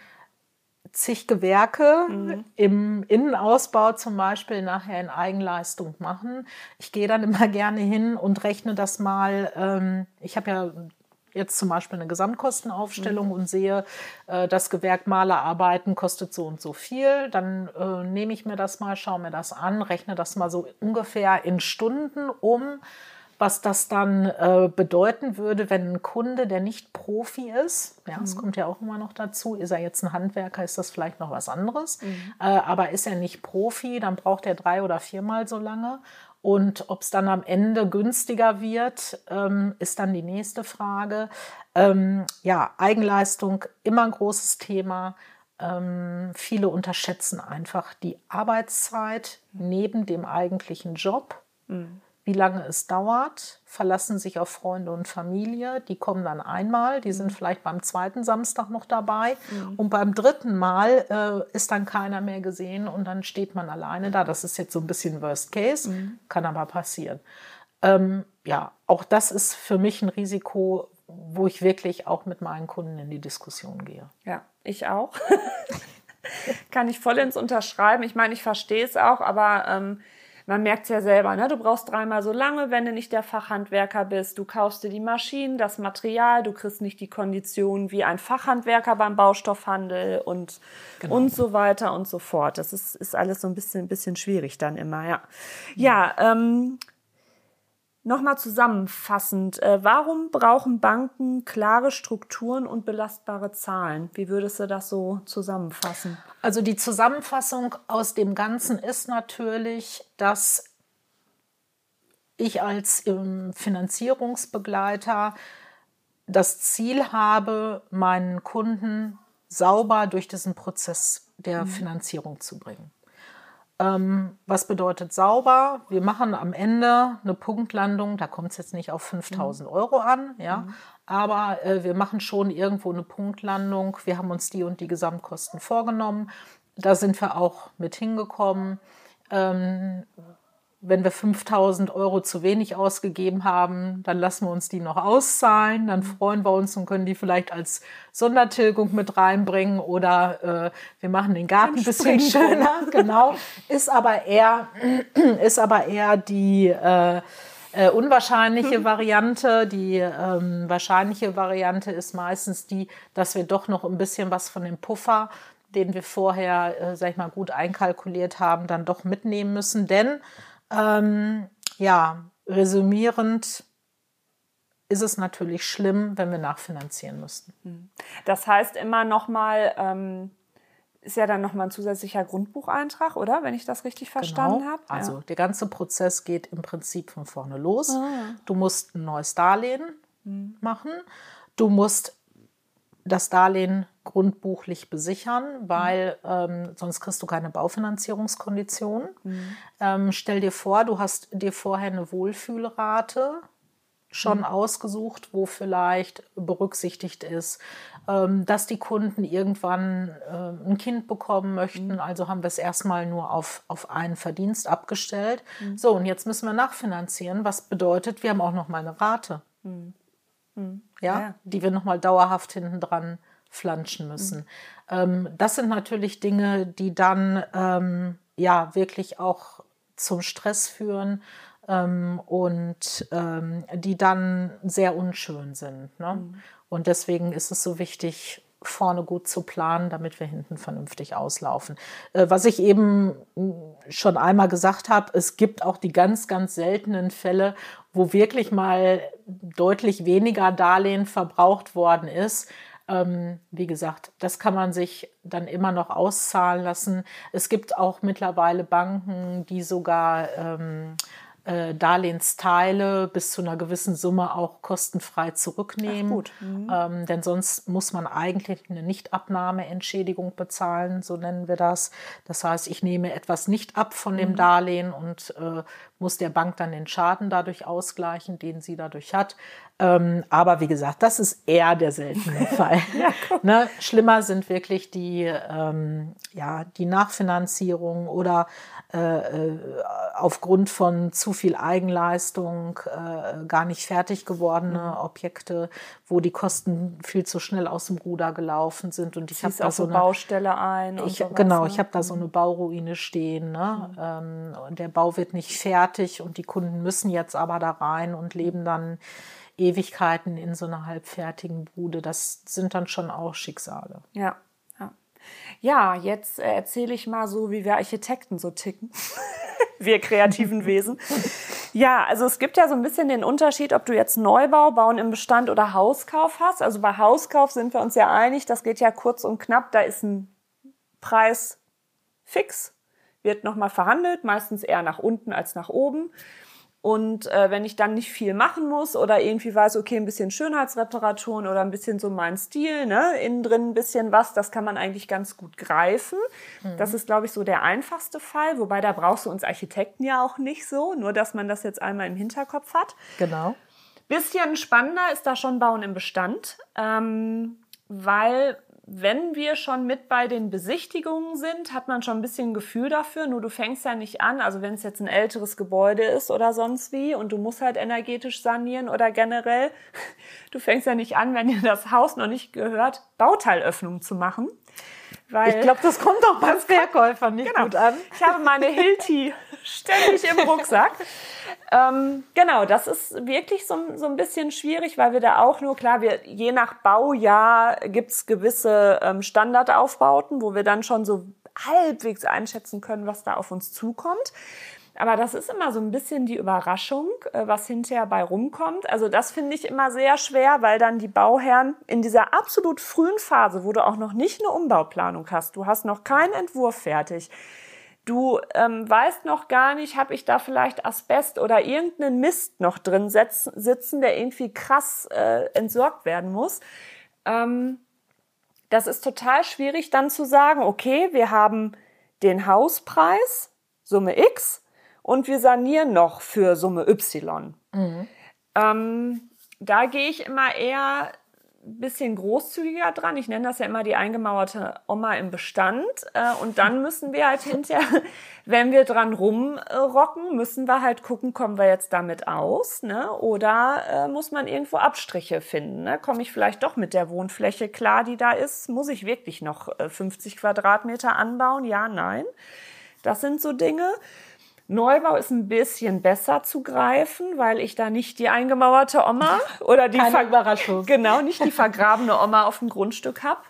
zig Gewerke mhm. im Innenausbau zum Beispiel nachher in Eigenleistung machen. Ich gehe dann immer gerne hin und rechne das mal. Ähm, ich habe ja jetzt zum Beispiel eine Gesamtkostenaufstellung mhm. und sehe, äh, das Gewerk Malerarbeiten kostet so und so viel, dann äh, nehme ich mir das mal, schaue mir das an, rechne das mal so ungefähr in Stunden um, was das dann äh, bedeuten würde, wenn ein Kunde, der nicht Profi ist, ja, es mhm. kommt ja auch immer noch dazu, ist er jetzt ein Handwerker, ist das vielleicht noch was anderes, mhm. äh, aber ist er nicht Profi, dann braucht er drei- oder viermal so lange. Und ob es dann am Ende günstiger wird, ähm, ist dann die nächste Frage. Ähm, ja, Eigenleistung, immer ein großes Thema. Ähm, viele unterschätzen einfach die Arbeitszeit neben dem eigentlichen Job. Mhm. Wie lange es dauert, verlassen sich auf Freunde und Familie. Die kommen dann einmal, die sind vielleicht beim zweiten Samstag noch dabei. Mhm. Und beim dritten Mal äh, ist dann keiner mehr gesehen und dann steht man alleine da. Das ist jetzt so ein bisschen Worst Case, mhm. kann aber passieren. Ähm, ja, auch das ist für mich ein Risiko, wo ich wirklich auch mit meinen Kunden in die Diskussion gehe. Ja, ich auch. Kann ich vollends unterschreiben. Ich meine, ich verstehe es auch, aber... Ähm man merkt es ja selber, ne? Du brauchst dreimal so lange, wenn du nicht der Fachhandwerker bist. Du kaufst dir die Maschinen, das Material, du kriegst nicht die Konditionen wie ein Fachhandwerker beim Baustoffhandel und, genau. und so weiter und so fort. Das ist, ist alles so ein bisschen, ein bisschen schwierig dann immer, ja. Ja, ähm, nochmal zusammenfassend. Äh, warum brauchen Banken klare Strukturen und belastbare Zahlen? Wie würdest du das so zusammenfassen? Also die Zusammenfassung aus dem Ganzen ist natürlich, dass ich als ähm, Finanzierungsbegleiter das Ziel habe, meinen Kunden sauber durch diesen Prozess der mhm. Finanzierung zu bringen. Ähm, was bedeutet sauber? Wir machen am Ende eine Punktlandung, da kommt es jetzt nicht auf fünftausend mhm. Euro an, ja, mhm. aber äh, wir machen schon irgendwo eine Punktlandung. Wir haben uns die und die Gesamtkosten vorgenommen. Da sind wir auch mit hingekommen. Ähm, wenn wir fünftausend Euro zu wenig ausgegeben haben, dann lassen wir uns die noch auszahlen. Dann freuen wir uns und können die vielleicht als Sondertilgung mit reinbringen oder äh, wir machen den Garten ein bisschen schöner. Genau. Ist aber eher, ist aber eher die äh, äh, unwahrscheinliche Variante. Die ähm, wahrscheinliche Variante ist meistens die, dass wir doch noch ein bisschen was von dem Puffer, den wir vorher, äh, sag ich mal, gut einkalkuliert haben, dann doch mitnehmen müssen. Denn Ähm, ja, resümierend ist es natürlich schlimm, wenn wir nachfinanzieren müssten. Das heißt immer nochmal, ähm, ist ja dann nochmal ein zusätzlicher Grundbucheintrag, oder? Wenn ich das richtig verstanden genau. habe. Also ja. der ganze Prozess geht im Prinzip von vorne los. Ah. Du musst ein neues Darlehen mhm. machen. Du musst das Darlehen grundbuchlich besichern, weil mhm. ähm, sonst kriegst du keine Baufinanzierungskonditionen. Mhm. Ähm, stell dir vor, du hast dir vorher eine Wohlfühlrate schon mhm. ausgesucht, wo vielleicht berücksichtigt ist, ähm, dass die Kunden irgendwann äh, ein Kind bekommen möchten. Mhm. Also haben wir es erstmal nur auf, auf einen Verdienst abgestellt. Mhm. So, und jetzt müssen wir nachfinanzieren, was bedeutet, wir haben auch noch mal eine Rate. Mhm. Mhm. Ja, ja, die wir nochmal dauerhaft hinten dran flanschen müssen. Mhm. Ähm, das sind natürlich Dinge, die dann ähm, ja wirklich auch zum Stress führen ähm, und ähm, die dann sehr unschön sind. Ne? Mhm. Und deswegen ist es so wichtig, vorne gut zu planen, damit wir hinten vernünftig auslaufen. Äh, was ich eben schon einmal gesagt habe, es gibt auch die ganz, ganz seltenen Fälle, wo wirklich mal deutlich weniger Darlehen verbraucht worden ist. Ähm, wie gesagt, das kann man sich dann immer noch auszahlen lassen. Es gibt auch mittlerweile Banken, die sogar ähm, äh, Darlehensteile bis zu einer gewissen Summe auch kostenfrei zurücknehmen. Ach, gut. Mhm. Ähm, denn sonst muss man eigentlich eine Nichtabnahmeentschädigung bezahlen, so nennen wir das. Das heißt, ich nehme etwas nicht ab von dem mhm. Darlehen und äh, muss der Bank dann den Schaden dadurch ausgleichen, den sie dadurch hat. Ähm, aber wie gesagt, das ist eher der seltene Fall. Ja, ne? Schlimmer sind wirklich die, ähm, ja, die Nachfinanzierung oder äh, aufgrund von zu viel Eigenleistung äh, gar nicht fertig gewordene mhm. Objekte, wo die Kosten viel zu schnell aus dem Ruder gelaufen sind. Und ich habe da so eine Baustelle ein. Und ich, sowas, genau, ne? ich habe da so eine Bauruine stehen. Ne? Mhm. Ähm, und der Bau wird nicht fertig und die Kunden müssen jetzt aber da rein und leben dann Ewigkeiten in so einer halbfertigen Bude. Das sind dann schon auch Schicksale. Ja, ja. Ja, jetzt äh, erzähle ich mal so, wie wir Architekten so ticken. Wir kreativen Wesen. Ja, also es gibt ja so ein bisschen den Unterschied, ob du jetzt Neubau, Bauen im Bestand oder Hauskauf hast. Also bei Hauskauf sind wir uns ja einig, das geht ja kurz und knapp, da ist ein Preis fix, wird nochmal verhandelt, meistens eher nach unten als nach oben. Und äh, wenn ich dann nicht viel machen muss oder irgendwie weiß, okay, ein bisschen Schönheitsreparaturen oder ein bisschen so mein Stil, ne, innen drin ein bisschen was, das kann man eigentlich ganz gut greifen. Mhm. Das ist, glaube ich, so der einfachste Fall, wobei da brauchst du uns Architekten ja auch nicht so, nur dass man das jetzt einmal im Hinterkopf hat. Genau. Bisschen spannender ist da schon Bauen im Bestand, ähm, weil wenn wir schon mit bei den Besichtigungen sind, hat man schon ein bisschen Gefühl dafür, nur du fängst ja nicht an, also wenn es jetzt ein älteres Gebäude ist oder sonst wie und du musst halt energetisch sanieren oder generell, du fängst ja nicht an, wenn dir das Haus noch nicht gehört, Bauteilöffnung zu machen. Weil, ich glaube, das kommt auch beim Verkäufer nicht genau, gut an. Ich habe meine Hilti ständig im Rucksack. Ähm, genau, das ist wirklich so, so ein bisschen schwierig, weil wir da auch nur, klar, wir, je nach Baujahr gibt's gewisse ähm, Standardaufbauten, wo wir dann schon so halbwegs einschätzen können, was da auf uns zukommt. Aber das ist immer so ein bisschen die Überraschung, was hinterher bei rumkommt. Also das finde ich immer sehr schwer, weil dann die Bauherren in dieser absolut frühen Phase, wo du auch noch nicht eine Umbauplanung hast, du hast noch keinen Entwurf fertig, du ähm, weißt noch gar nicht, habe ich da vielleicht Asbest oder irgendeinen Mist noch drin sitzen, der irgendwie krass äh, entsorgt werden muss. Ähm, das ist total schwierig dann zu sagen, okay, wir haben den Hauspreis, Summe X, und wir sanieren noch für Summe Y. Mhm. Ähm, da gehe ich immer eher ein bisschen großzügiger dran. Ich nenne das ja immer die eingemauerte Oma im Bestand. Äh, und dann müssen wir halt hinterher, wenn wir dran rumrocken, müssen wir halt gucken, kommen wir jetzt damit aus, ne? Oder äh, muss man irgendwo Abstriche finden? Ne? Komme ich vielleicht doch mit der Wohnfläche klar, die da ist? Muss ich wirklich noch äh, fünfzig Quadratmeter anbauen? Ja, nein. Das sind so Dinge. Neubau ist ein bisschen besser zu greifen, weil ich da nicht die eingemauerte Oma oder die Keine Überraschung. Genau, nicht die vergrabene Oma auf dem Grundstück habe.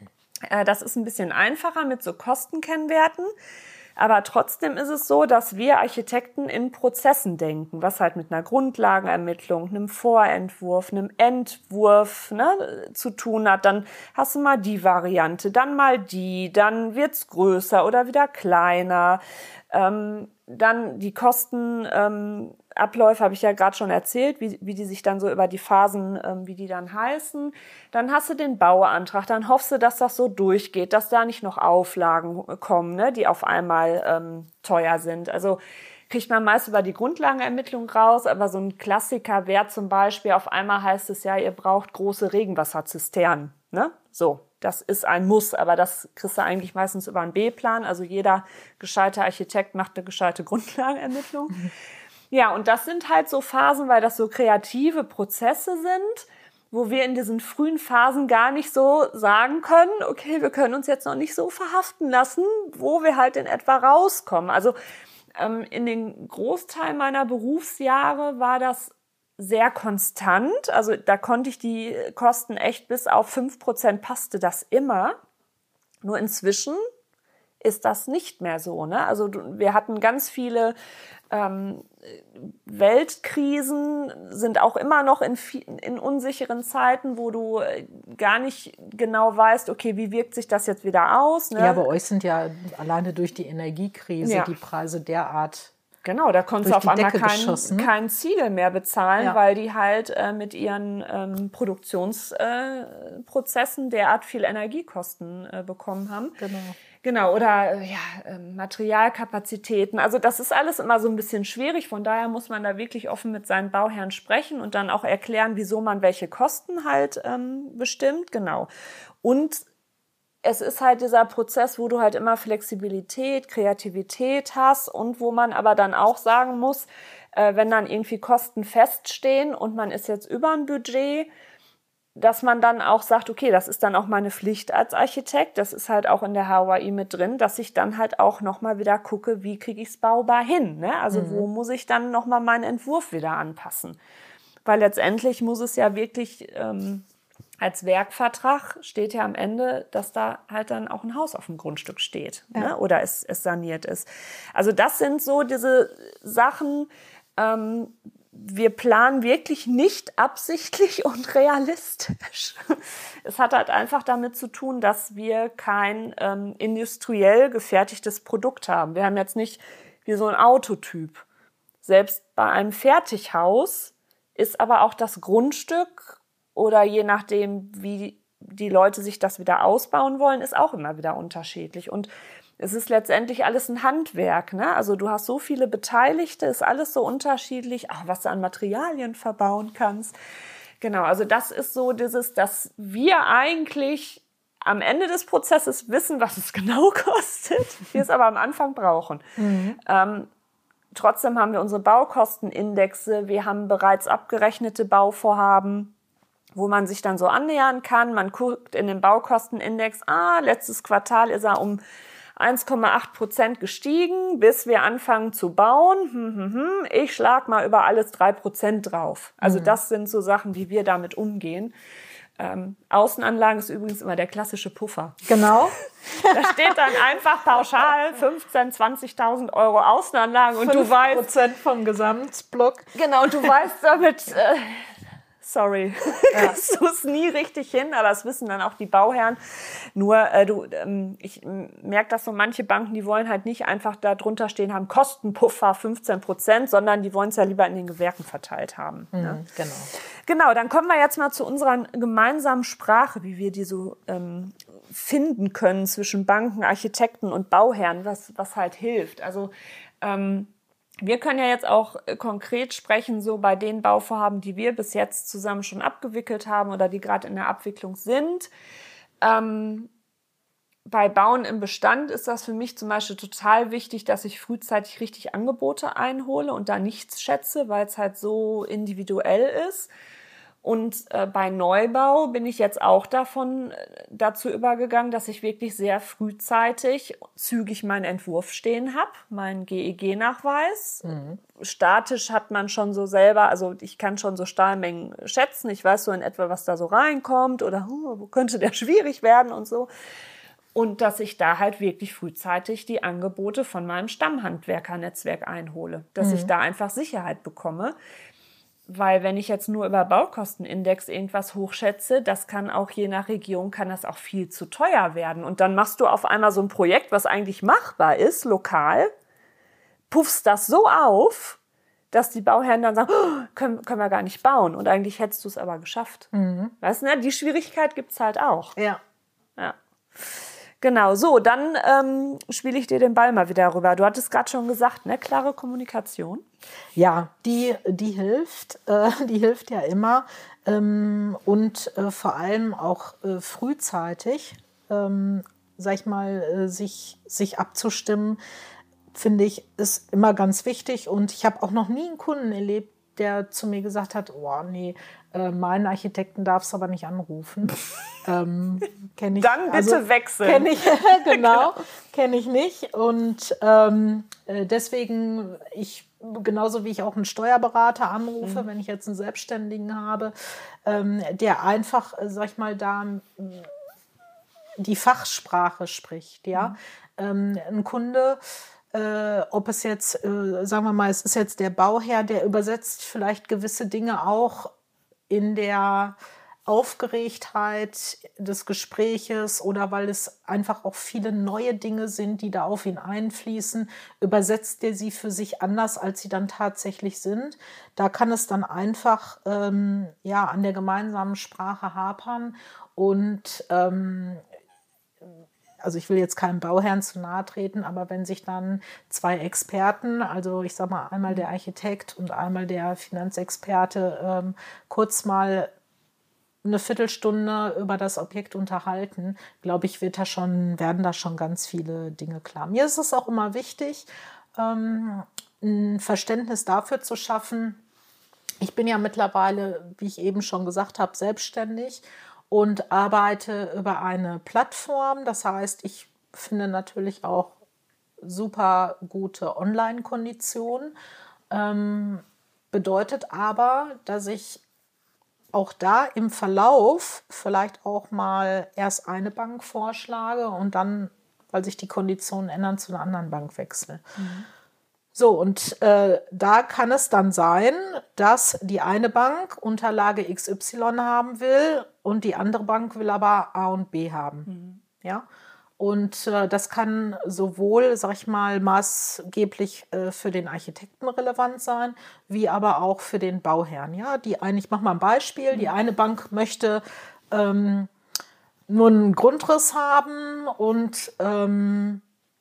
Äh, das ist ein bisschen einfacher mit so Kostenkennwerten. Aber trotzdem ist es so, dass wir Architekten in Prozessen denken, was halt mit einer Grundlagenermittlung, einem Vorentwurf, einem Entwurf, ne, zu tun hat. Dann hast du mal die Variante, dann mal die, dann wird's größer oder wieder kleiner. Ähm, dann die Kostenabläufe ähm, habe ich ja gerade schon erzählt, wie, wie die sich dann so über die Phasen, ähm, wie die dann heißen. Dann hast du den Bauantrag, dann hoffst du, dass das so durchgeht, dass da nicht noch Auflagen kommen, ne, die auf einmal ähm, teuer sind. Also kriegt man meist über die Grundlagenermittlung raus, aber so ein Klassiker wäre zum Beispiel, auf einmal heißt es ja, ihr braucht große Regenwasserzisternen, ne? So. Das ist ein Muss, aber das kriegst du eigentlich meistens über einen B-Plan. Also jeder gescheite Architekt macht eine gescheite Grundlagenermittlung. Mhm. Ja, und das sind halt so Phasen, weil das so kreative Prozesse sind, wo wir in diesen frühen Phasen gar nicht so sagen können, okay, wir können uns jetzt noch nicht so verhaften lassen, wo wir halt in etwa rauskommen. Also ähm, in den Großteil meiner Berufsjahre war das sehr konstant, also da konnte ich die Kosten echt bis auf fünf Prozent passte das immer. Nur inzwischen ist das nicht mehr so, ne? Also wir hatten ganz viele ähm, Weltkrisen, sind auch immer noch in, in unsicheren Zeiten, wo du gar nicht genau weißt, okay, wie wirkt sich das jetzt wieder aus? Ne? Ja, bei euch sind ja alleine durch die Energiekrise ja. die Preise derart Genau, da konntest du auf einmal kein, kein Ziegel mehr bezahlen, ja. weil die halt äh, mit ihren ähm, Produktionsprozessen äh, derart viel Energiekosten äh, bekommen haben. Genau. Genau, oder äh, ja, äh, Materialkapazitäten. Also das ist alles immer so ein bisschen schwierig. Von daher muss man da wirklich offen mit seinen Bauherren sprechen und dann auch erklären, wieso man welche Kosten halt ähm, bestimmt. Genau. Und es ist halt dieser Prozess, wo du halt immer Flexibilität, Kreativität hast und wo man aber dann auch sagen muss, äh, wenn dann irgendwie Kosten feststehen und man ist jetzt über ein Budget, dass man dann auch sagt, okay, das ist dann auch meine Pflicht als Architekt, das ist halt auch in der H O A I mit drin, dass ich dann halt auch nochmal wieder gucke, wie kriege ich es baubar hin, ne? Also mhm. wo muss ich dann nochmal meinen Entwurf wieder anpassen? weil letztendlich muss es ja wirklich ähm, als Werkvertrag steht ja am Ende, dass da halt dann auch ein Haus auf dem Grundstück steht, ja. ne? Oder es, es saniert ist. Also das sind so diese Sachen, ähm, wir planen wirklich nicht absichtlich und realistisch. Es hat halt einfach damit zu tun, dass wir kein ähm, industriell gefertigtes Produkt haben. Wir haben jetzt nicht wie so ein Autotyp. Selbst bei einem Fertighaus ist aber auch das Grundstück oder je nachdem, wie die Leute sich das wieder ausbauen wollen, ist auch immer wieder unterschiedlich. Und es ist letztendlich alles ein Handwerk, ne? Also du hast so viele Beteiligte, ist alles so unterschiedlich, auch was du an Materialien verbauen kannst. Genau, also das ist so dieses, dass wir eigentlich am Ende des Prozesses wissen, was es genau kostet, wir es aber am Anfang brauchen. Mhm. Ähm, trotzdem haben wir unsere Baukostenindexe, wir haben bereits abgerechnete Bauvorhaben, wo man sich dann so annähern kann. Man guckt in den Baukostenindex, ah, letztes Quartal ist er um eins Komma acht Prozent gestiegen, bis wir anfangen zu bauen. Hm, hm, hm. Ich schlag mal über alles drei Prozent drauf. Also mhm. das sind so Sachen, wie wir damit umgehen. Ähm, Außenanlagen ist übrigens immer der klassische Puffer. Genau. Da steht dann einfach pauschal fünfzehntausend, zwanzigtausend Euro Außenanlagen und du weißt... fünf Prozent vom Gesamtblock. Genau, und du weißt damit... Äh, Sorry, ja. kriegst du es nie richtig hin, aber das wissen dann auch die Bauherren. Nur, äh, du, ähm, ich merke, dass so manche Banken, die wollen halt nicht einfach da drunter stehen haben, Kostenpuffer fünfzehn Prozent, sondern die wollen es ja lieber in den Gewerken verteilt haben. Mhm, ne? Genau. Genau, dann kommen wir jetzt mal zu unserer gemeinsamen Sprache, wie wir die so ähm, finden können zwischen Banken, Architekten und Bauherren, was, was halt hilft. Also, ähm, wir können ja jetzt auch konkret sprechen, so bei den Bauvorhaben, die wir bis jetzt zusammen schon abgewickelt haben oder die gerade in der Abwicklung sind. Ähm, bei Bauen im Bestand ist das für mich zum Beispiel total wichtig, dass ich frühzeitig richtig Angebote einhole und da nichts schätze, weil es halt so individuell ist. Und äh, bei Neubau bin ich jetzt auch davon äh, dazu übergegangen, dass ich wirklich sehr frühzeitig zügig meinen Entwurf stehen habe, meinen G E G-Nachweis. Mhm. Statisch hat man schon so selber, also ich kann schon so Stahlmengen schätzen. Ich weiß so in etwa, was da so reinkommt oder oh, wo könnte der schwierig werden und so. Und dass ich da halt wirklich frühzeitig die Angebote von meinem Stammhandwerkernetzwerk einhole. Dass mhm. ich da einfach Sicherheit bekomme. Weil wenn ich jetzt nur über Baukostenindex irgendwas hochschätze, das kann auch je nach Region, kann das auch viel zu teuer werden. Und dann machst du auf einmal so ein Projekt, was eigentlich machbar ist, lokal, puffst das so auf, dass die Bauherren dann sagen, oh, können, können wir gar nicht bauen. Und eigentlich hättest du es aber geschafft. Mhm. Weißt du, ne? Die Schwierigkeit gibt's halt auch. Ja. Ja. Genau, so, dann ähm, spiele ich dir den Ball mal wieder rüber. Du hattest gerade schon gesagt, ne, klare Kommunikation. Ja, die, die hilft, äh, die hilft ja immer ähm, und äh, vor allem auch äh, frühzeitig, ähm, sag ich mal, äh, sich, sich abzustimmen, finde ich, ist immer ganz wichtig. Und ich habe auch noch nie einen Kunden erlebt, der zu mir gesagt hat, oh nee, äh, meinen Architekten darfst du aber nicht anrufen. ähm, kenn ich, Dann bitte also, wechseln. Kenn ich, genau, genau. kenne ich nicht. Und ähm, äh, deswegen, ich, genauso wie ich auch einen Steuerberater anrufe, mhm. wenn ich jetzt einen Selbstständigen habe, ähm, der einfach, äh, sag ich mal, da äh, die Fachsprache spricht. Ja, mhm. ähm, ein Kunde, Äh, ob es jetzt, äh, sagen wir mal, es ist jetzt der Bauherr, der übersetzt vielleicht gewisse Dinge auch in der Aufgeregtheit des Gespräches oder weil es einfach auch viele neue Dinge sind, die da auf ihn einfließen, übersetzt er sie für sich anders, als sie dann tatsächlich sind. Da kann es dann einfach ähm, ja, an der gemeinsamen Sprache hapern und ähm, also ich will jetzt keinem Bauherrn zu nahe treten, aber wenn sich dann zwei Experten, also ich sag mal einmal der Architekt und einmal der Finanzexperte, ähm, kurz mal eine Viertelstunde über das Objekt unterhalten, glaube ich, wird da schon, werden da schon ganz viele Dinge klar. Mir ist es auch immer wichtig, ähm, ein Verständnis dafür zu schaffen. Ich bin ja mittlerweile, wie ich eben schon gesagt habe, selbstständig und arbeite über eine Plattform. Das heißt, ich finde natürlich auch super gute Online-Konditionen, ähm, bedeutet aber, dass ich auch da im Verlauf vielleicht auch mal erst eine Bank vorschlage und dann, weil sich die Konditionen ändern, zu einer anderen Bank wechsle. Mhm. So, und äh, da kann es dann sein, dass die eine Bank Unterlage X Y haben will und die andere Bank will aber A und B haben. Mhm. Ja. Und äh, das kann sowohl, sag ich mal, maßgeblich äh, für den Architekten relevant sein, wie aber auch für den Bauherrn. Ja, die eine, ich mache mal ein Beispiel. Mhm. Die eine Bank möchte ähm, nur einen Grundriss haben und ähm,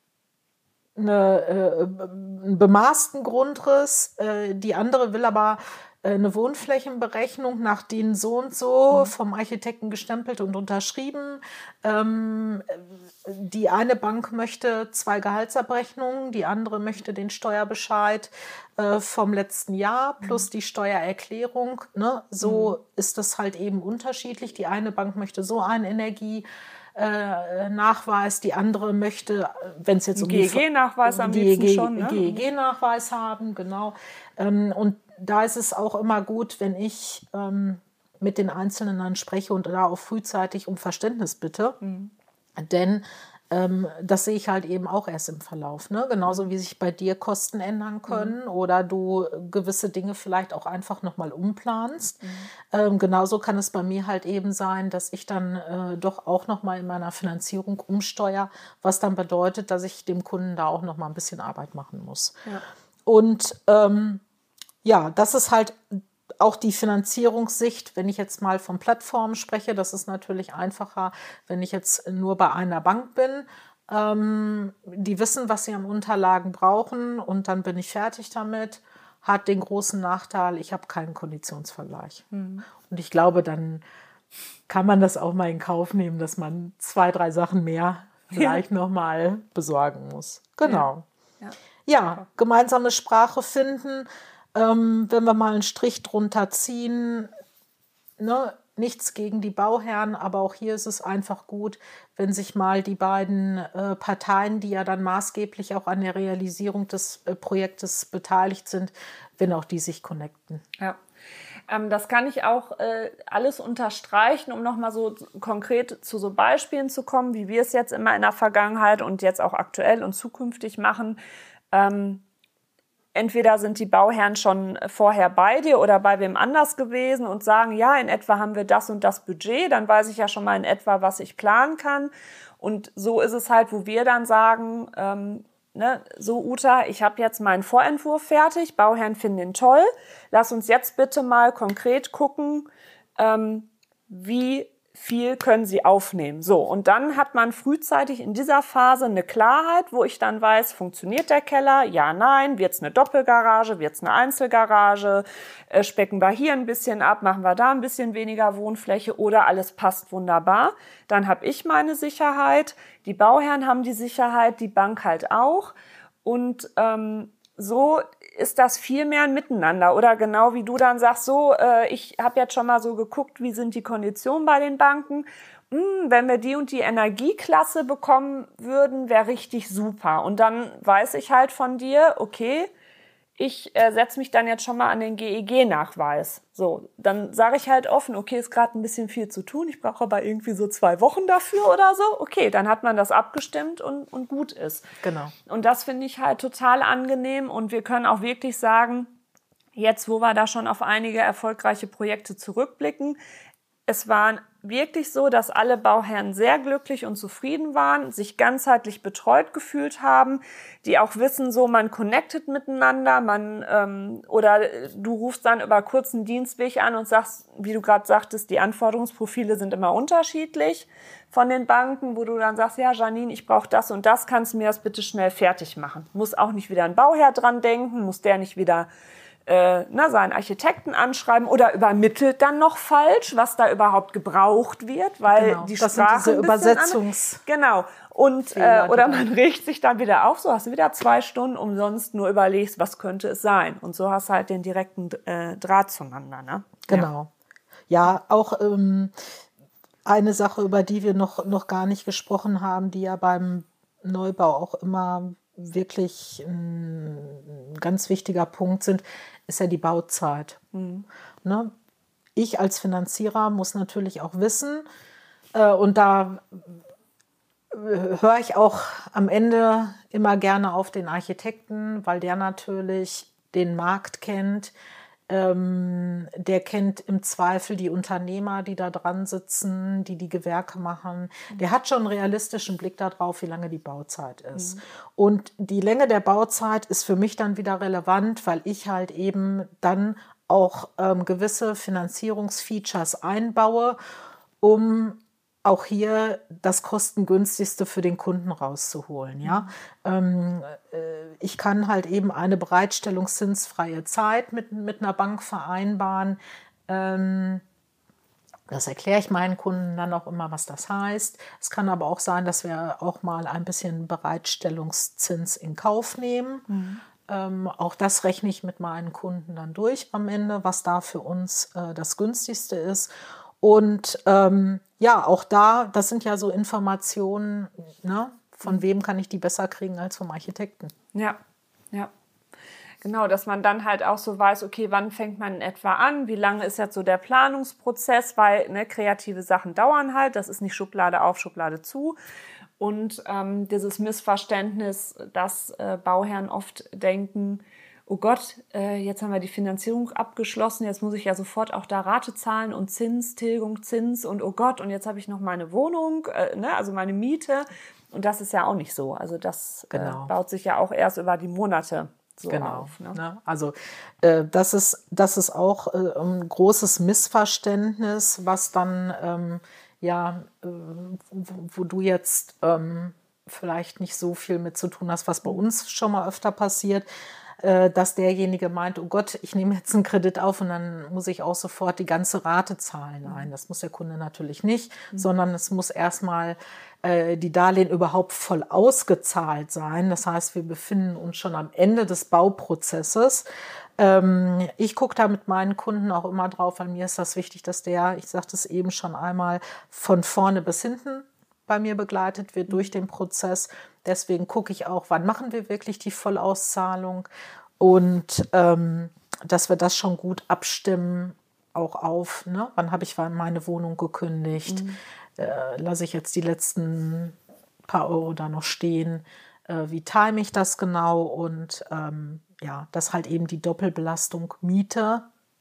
eine, äh, einen bemaßten Grundriss. Äh, die andere will aber äh, eine Wohnflächenberechnung nach DIN so und so mhm. vom Architekten gestempelt und unterschrieben. Ähm, die eine Bank möchte zwei Gehaltsabrechnungen, die andere möchte den Steuerbescheid äh, vom letzten Jahr plus mhm. die Steuererklärung. Ne? So mhm. ist das halt eben unterschiedlich. Die eine Bank möchte so eine Energie Äh, Nachweis, die andere möchte, wenn es jetzt um G E G-Nachweis am liebsten schon, ne? G E G-Nachweis haben, genau. Ähm, und da ist es auch immer gut, wenn ich ähm, mit den Einzelnen dann spreche und da auch frühzeitig um Verständnis bitte, mhm. denn ähm, das sehe ich halt eben auch erst im Verlauf, ne? Genauso wie sich bei dir Kosten ändern können mhm. oder du gewisse Dinge vielleicht auch einfach nochmal umplanst. Mhm. Ähm, genauso kann es bei mir halt eben sein, dass ich dann äh, doch auch nochmal in meiner Finanzierung umsteuere, was dann bedeutet, dass ich dem Kunden da auch nochmal ein bisschen Arbeit machen muss. Ja. Und ähm, ja, das ist halt auch die Finanzierungssicht, wenn ich jetzt mal von Plattformen spreche, das ist natürlich einfacher, wenn ich jetzt nur bei einer Bank bin. Ähm, die wissen, was sie an Unterlagen brauchen und dann bin ich fertig damit. Hat den großen Nachteil, ich habe keinen Konditionsvergleich. Mhm. Und ich glaube, dann kann man das auch mal in Kauf nehmen, dass man zwei, drei Sachen mehr vielleicht ja. nochmal besorgen muss. Genau. Ja, ja. ja gemeinsame Sprache finden. Ähm, wenn wir mal einen Strich drunter ziehen, ne, nichts gegen die Bauherren, aber auch hier ist es einfach gut, wenn sich mal die beiden äh, Parteien, die ja dann maßgeblich auch an der Realisierung des äh, Projektes beteiligt sind, wenn auch die sich connecten. Ja. Ähm, das kann ich auch äh, alles unterstreichen, um nochmal so konkret zu so Beispielen zu kommen, wie wir es jetzt immer in der Vergangenheit und jetzt auch aktuell und zukünftig machen. Ähm, Entweder sind die Bauherren schon vorher bei dir oder bei wem anders gewesen und sagen, ja, in etwa haben wir das und das Budget, dann weiß ich ja schon mal in etwa, was ich planen kann. Und so ist es halt, wo wir dann sagen, ähm, ne, so Uta, ich habe jetzt meinen Vorentwurf fertig, Bauherren finden ihn toll, lass uns jetzt bitte mal konkret gucken, ähm, wie viel können sie aufnehmen. So, und dann hat man frühzeitig in dieser Phase eine Klarheit, wo ich dann weiß, funktioniert der Keller? Ja, nein. Wird es eine Doppelgarage? Wird es eine Einzelgarage? Äh, specken wir hier ein bisschen ab? Machen wir da ein bisschen weniger Wohnfläche? Oder alles passt wunderbar? Dann habe ich meine Sicherheit. Die Bauherren haben die Sicherheit, die Bank halt auch. Und ähm, so ist das viel mehr ein Miteinander. Oder genau wie du dann sagst, so, äh, ich habe jetzt schon mal so geguckt, wie sind die Konditionen bei den Banken. Hm, wenn wir die und die Energieklasse bekommen würden, wäre richtig super. Und dann weiß ich halt von dir, okay, ich äh, setze mich dann jetzt schon mal an den G E G-Nachweis. So, dann sage ich halt offen, okay, ist gerade ein bisschen viel zu tun, ich brauche aber irgendwie so zwei Wochen dafür oder so. Okay, dann hat man das abgestimmt und, und gut ist. Genau. Und das finde ich halt total angenehm und wir können auch wirklich sagen, jetzt, wo wir da schon auf einige erfolgreiche Projekte zurückblicken, es war wirklich so, dass alle Bauherren sehr glücklich und zufrieden waren, sich ganzheitlich betreut gefühlt haben, die auch wissen, so man connectet miteinander, man ähm, oder du rufst dann über kurzen Dienstweg an und sagst, wie du gerade sagtest, die Anforderungsprofile sind immer unterschiedlich von den Banken, wo du dann sagst, ja Janine, ich brauche das und das, kannst du mir das bitte schnell fertig machen. Muss auch nicht wieder ein Bauherr dran denken, muss der nicht wieder Äh, na, seinen Architekten anschreiben oder übermittelt dann noch falsch, was da überhaupt gebraucht wird, weil genau, die das Sprache sind diese Übersetzungs genau und äh, oder man regt sich dann wieder auf, so hast du wieder zwei Stunden umsonst nur überlegst, was könnte es sein und so hast du halt den direkten äh, Draht zueinander, ne? Genau. Ja, ja auch ähm, eine Sache, über die wir noch noch gar nicht gesprochen haben, die ja beim Neubau auch immer wirklich ein ganz wichtiger Punkt sind, ist ja die Bauzeit. Mhm. Ne? Ich als Finanzierer muss natürlich auch wissen, äh, und da höre ich auch am Ende immer gerne auf den Architekten, weil der natürlich den Markt kennt. Ähm, der kennt im Zweifel die Unternehmer, die da dran sitzen, die die Gewerke machen. Der hat schon einen realistischen Blick darauf, wie lange die Bauzeit ist. Mhm. Und die Länge der Bauzeit ist für mich dann wieder relevant, weil ich halt eben dann auch ähm, gewisse Finanzierungsfeatures einbaue, um auch hier das kostengünstigste für den Kunden rauszuholen. Ja? Ähm, äh, ich kann halt eben eine bereitstellungszinsfreie Zeit mit, mit einer Bank vereinbaren. Ähm, das erkläre ich meinen Kunden dann auch immer, was das heißt. Es kann aber auch sein, dass wir auch mal ein bisschen Bereitstellungszins in Kauf nehmen. Mhm. Ähm, auch das rechne ich mit meinen Kunden dann durch am Ende, was da für uns äh, das günstigste ist. Und ähm, ja, auch da, das sind ja so Informationen, ne? Von wem kann ich die besser kriegen als vom Architekten? Ja, ja. Genau, dass man dann halt auch so weiß, okay, wann fängt man in etwa an, wie lange ist jetzt so der Planungsprozess, weil ne, kreative Sachen dauern halt, das ist nicht Schublade auf, Schublade zu. Und ähm, dieses Missverständnis, dass äh, Bauherren oft denken, oh Gott, äh, jetzt haben wir die Finanzierung abgeschlossen, jetzt muss ich ja sofort auch da Rate zahlen und Zins, Tilgung, Zins und oh Gott, und jetzt habe ich noch meine Wohnung, äh, ne, also meine Miete. Und das ist ja auch nicht so. Also das genau. äh, baut sich ja auch erst über die Monate so genau. auf. Ne? Ne? Also äh, das ist, das ist auch äh, ein großes Missverständnis, was dann, ähm, ja, äh, wo, wo du jetzt ähm, vielleicht nicht so viel mit zu tun hast, was bei uns schon mal öfter passiert, dass derjenige meint, oh Gott, ich nehme jetzt einen Kredit auf und dann muss ich auch sofort die ganze Rate zahlen. Nein, das muss der Kunde natürlich nicht, mhm. sondern es muss erstmal äh, die Darlehen überhaupt voll ausgezahlt sein. Das heißt, wir befinden uns schon am Ende des Bauprozesses. Ähm, ich gucke da mit meinen Kunden auch immer drauf, weil mir ist das wichtig, dass der, ich sagte es eben schon einmal, von vorne bis hinten bei mir begleitet wird durch den Prozess. Deswegen gucke ich auch, wann machen wir wirklich die Vollauszahlung und ähm, dass wir das schon gut abstimmen, auch auf, ne? Wann habe ich meine Wohnung gekündigt, mhm. äh, lasse ich jetzt die letzten paar Euro da noch stehen, äh, wie time ich das genau und ähm, ja, dass halt eben die Doppelbelastung Miete,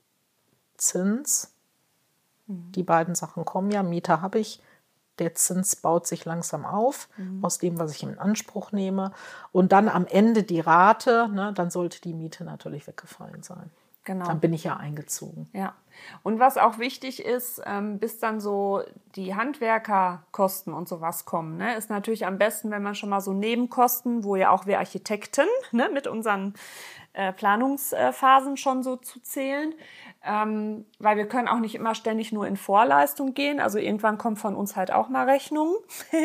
Zins, mhm. die beiden Sachen kommen ja, Miete habe ich, der Zins baut sich langsam auf, mhm. aus dem, was ich in Anspruch nehme. Und dann am Ende die Rate, ne, dann sollte die Miete natürlich weggefallen sein. Genau. Dann bin ich ja eingezogen. Ja. Und was auch wichtig ist, ähm, bis dann so die Handwerkerkosten und sowas kommen, ne, ist natürlich am besten, wenn man schon mal so Nebenkosten, wo ja auch wir Architekten ne, mit unseren äh, Planungsphasen schon so zu zählen, ähm, weil wir können auch nicht immer ständig nur in Vorleistung gehen. Also irgendwann kommt von uns halt auch mal Rechnungen.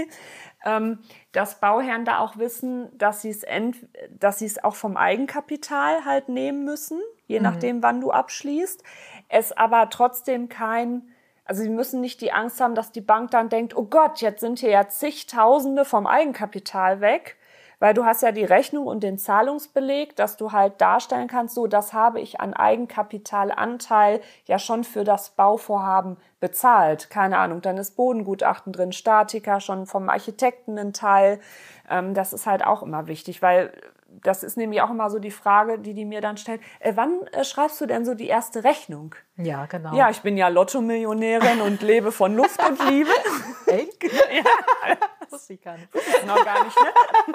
ähm, dass Bauherren da auch wissen, dass sie es ent- dass sie es auch vom Eigenkapital halt nehmen müssen, je mhm. nachdem, wann du abschließt. Es aber trotzdem kein, also sie müssen nicht die Angst haben, dass die Bank dann denkt, oh Gott, jetzt sind hier ja zigtausende vom Eigenkapital weg, weil du hast ja die Rechnung und den Zahlungsbeleg, dass du halt darstellen kannst, so, das habe ich an Eigenkapitalanteil ja schon für das Bauvorhaben bezahlt. Keine Ahnung, dann ist Bodengutachten drin, Statiker, schon vom Architekten ein Teil. Ähm, das ist halt auch immer wichtig, weil das ist nämlich auch immer so die Frage, die die mir dann stellt, äh, wann äh, schreibst du denn so die erste Rechnung? Ja, genau. Ja, ich bin ja Lotto-Millionärin und lebe von Luft und Liebe. Echt? Ja. Das wusste ich gar nicht. Das ist noch gar nicht, ne?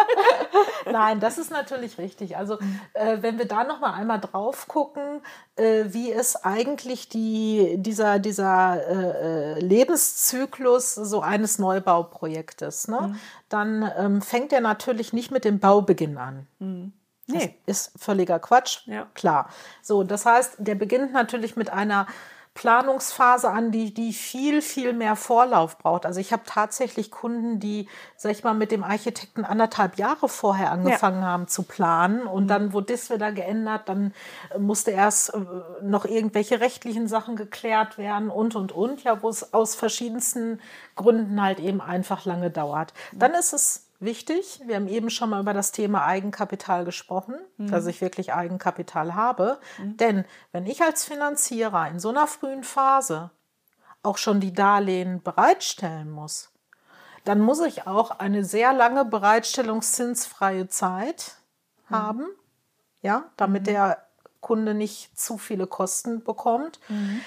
Nein, das ist natürlich richtig. Also äh, wenn wir da noch mal einmal drauf gucken, äh, wie ist eigentlich die, dieser, dieser äh, Lebenszyklus so eines Neubauprojektes, ne? Mhm. Dann ähm, fängt er natürlich nicht mit dem Baubeginn an. Mhm. Nee. Das ist völliger Quatsch, ja. Klar. So, das heißt, der beginnt natürlich mit einer Planungsphase an, die, die viel, viel mehr Vorlauf braucht. Also ich habe tatsächlich Kunden, die, sag ich mal, mit dem Architekten anderthalb Jahre vorher angefangen ja. haben zu planen und mhm. dann wurde das wieder geändert, dann musste erst noch irgendwelche rechtlichen Sachen geklärt werden und, und, und, ja, wo es aus verschiedensten Gründen halt eben einfach lange dauert. Mhm. Dann ist es wichtig. Wir haben eben schon mal über das Thema Eigenkapital gesprochen, mhm. dass ich wirklich Eigenkapital habe. Mhm. Denn wenn ich als Finanzierer in so einer frühen Phase auch schon die Darlehen bereitstellen muss, dann muss ich auch eine sehr lange bereitstellungszinsfreie Zeit mhm. haben, ja, damit mhm. der Kunde nicht zu viele Kosten bekommt, mhm.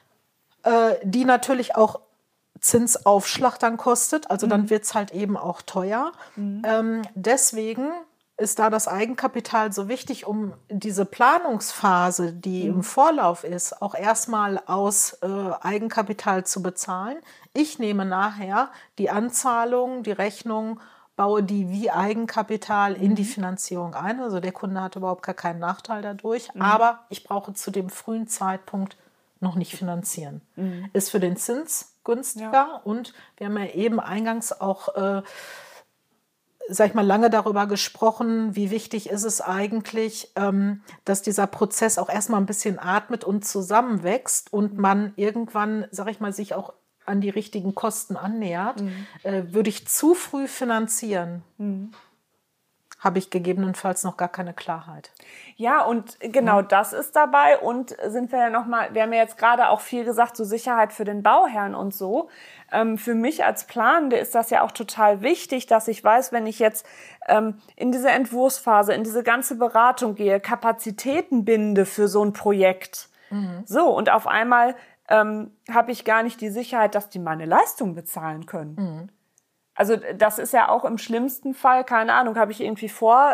äh, die natürlich auch Zinsaufschlag dann kostet, also mhm. dann wird es halt eben auch teuer. Mhm. Ähm, deswegen ist da das Eigenkapital so wichtig, um diese Planungsphase, die mhm. im Vorlauf ist, auch erstmal aus äh, Eigenkapital zu bezahlen. Ich nehme nachher die Anzahlung, die Rechnung, baue die wie Eigenkapital in mhm. die Finanzierung ein. Also der Kunde hat überhaupt gar keinen Nachteil dadurch, mhm. aber ich brauche zu dem frühen Zeitpunkt noch nicht finanzieren. Mhm. Ist für den Zins günstiger ja. und wir haben ja eben eingangs auch äh, sag ich mal, lange darüber gesprochen, wie wichtig ist es eigentlich, ähm, dass dieser Prozess auch erstmal ein bisschen atmet und zusammenwächst und man irgendwann, sag ich mal, sich auch an die richtigen Kosten annähert. Mhm. Äh, würde ich zu früh finanzieren, mhm. habe ich gegebenenfalls noch gar keine Klarheit. Ja, und genau ja. das ist dabei. Und sind wir ja nochmal, wir haben ja jetzt gerade auch viel gesagt, so Sicherheit für den Bauherrn und so. Ähm, für mich als Planende ist das ja auch total wichtig, dass ich weiß, wenn ich jetzt ähm, in diese Entwurfsphase, in diese ganze Beratung gehe, Kapazitäten binde für so ein Projekt. Mhm. So, und auf einmal ähm, habe ich gar nicht die Sicherheit, dass die meine Leistung bezahlen können. Mhm. Also das ist ja auch im schlimmsten Fall, keine Ahnung, habe ich irgendwie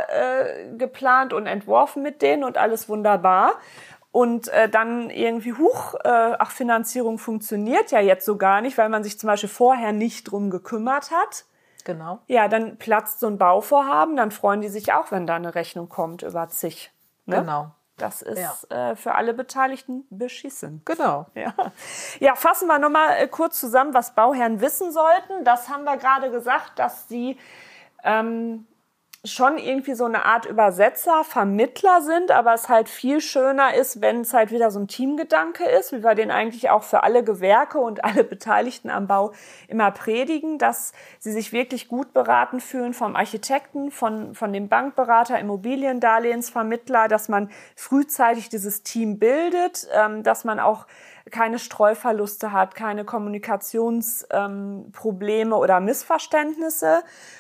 vorgeplant äh, und entworfen mit denen und alles wunderbar. Und äh, dann irgendwie, huch, äh, ach, Finanzierung funktioniert ja jetzt so gar nicht, weil man sich zum Beispiel vorher nicht drum gekümmert hat. Genau. Ja, dann platzt so ein Bauvorhaben, dann freuen die sich auch, wenn da eine Rechnung kommt über zig. Ne? Genau. Das ist ja. äh, für alle Beteiligten beschissen. Genau. Ja, ja, fassen wir nochmal äh, kurz zusammen, was Bauherren wissen sollten. Das haben wir gerade gesagt, dass sie ähm, schon irgendwie so eine Art Übersetzer, Vermittler sind, aber es halt viel schöner ist, wenn es halt wieder so ein Teamgedanke ist, wie wir den eigentlich auch für alle Gewerke und alle Beteiligten am Bau immer predigen, dass sie sich wirklich gut beraten fühlen vom Architekten, von, von dem Bankberater, Immobiliendarlehensvermittler, dass man frühzeitig dieses Team bildet, ähm, dass man auch keine Streuverluste hat, keine Kommunikationsprobleme ähm, oder Missverständnisse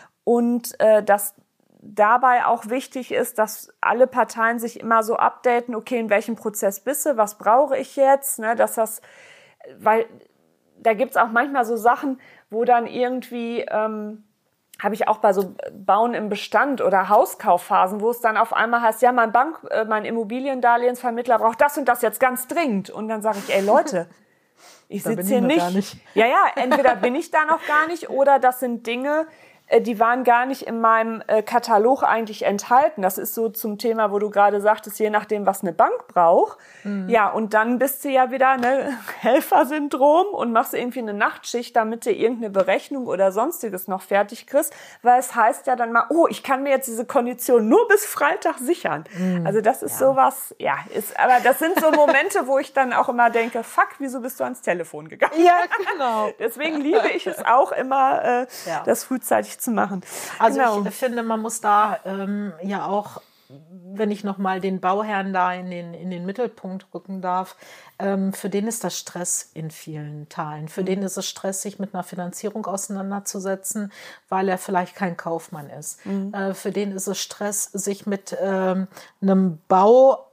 und äh, dass dabei auch wichtig ist, dass alle Parteien sich immer so updaten, okay, in welchem Prozess bist du, was brauche ich jetzt, ne, dass das, weil da gibt's auch manchmal so Sachen, wo dann irgendwie, ähm, habe ich auch bei so Bauen im Bestand oder Hauskaufphasen, wo es dann auf einmal heißt, ja, mein Bank, äh, mein Immobiliendarlehensvermittler braucht das und das jetzt ganz dringend. Und dann sage ich, ey Leute, ich sitze hier nicht. nicht. Ja, ja, entweder bin ich da noch gar nicht oder das sind Dinge, die waren gar nicht in meinem äh, Katalog eigentlich enthalten. Das ist so zum Thema, wo du gerade sagtest, je nachdem, was eine Bank braucht. Mhm. Ja, und dann bist du ja wieder ne Helfersyndrom und machst irgendwie eine Nachtschicht, damit du irgendeine Berechnung oder Sonstiges noch fertig kriegst. Weil es heißt ja dann mal, oh, ich kann mir jetzt diese Kondition nur bis Freitag sichern. Mhm. Also das ist ja. sowas, ja, ist, aber das sind so Momente, wo ich dann auch immer denke, fuck, wieso bist du ans Telefon gegangen? Ja, genau. Deswegen liebe ich es auch immer, äh, ja. das frühzeitig zu machen. Also genau. Ich finde, man muss da ähm, ja auch, wenn ich nochmal den Bauherrn da in den, in den Mittelpunkt rücken darf, ähm, für den ist das Stress in vielen Teilen. Für mhm. den ist es Stress, sich mit einer Finanzierung auseinanderzusetzen, weil er vielleicht kein Kaufmann ist. Mhm. Äh, für den ist es Stress, sich mit ähm, einem Bau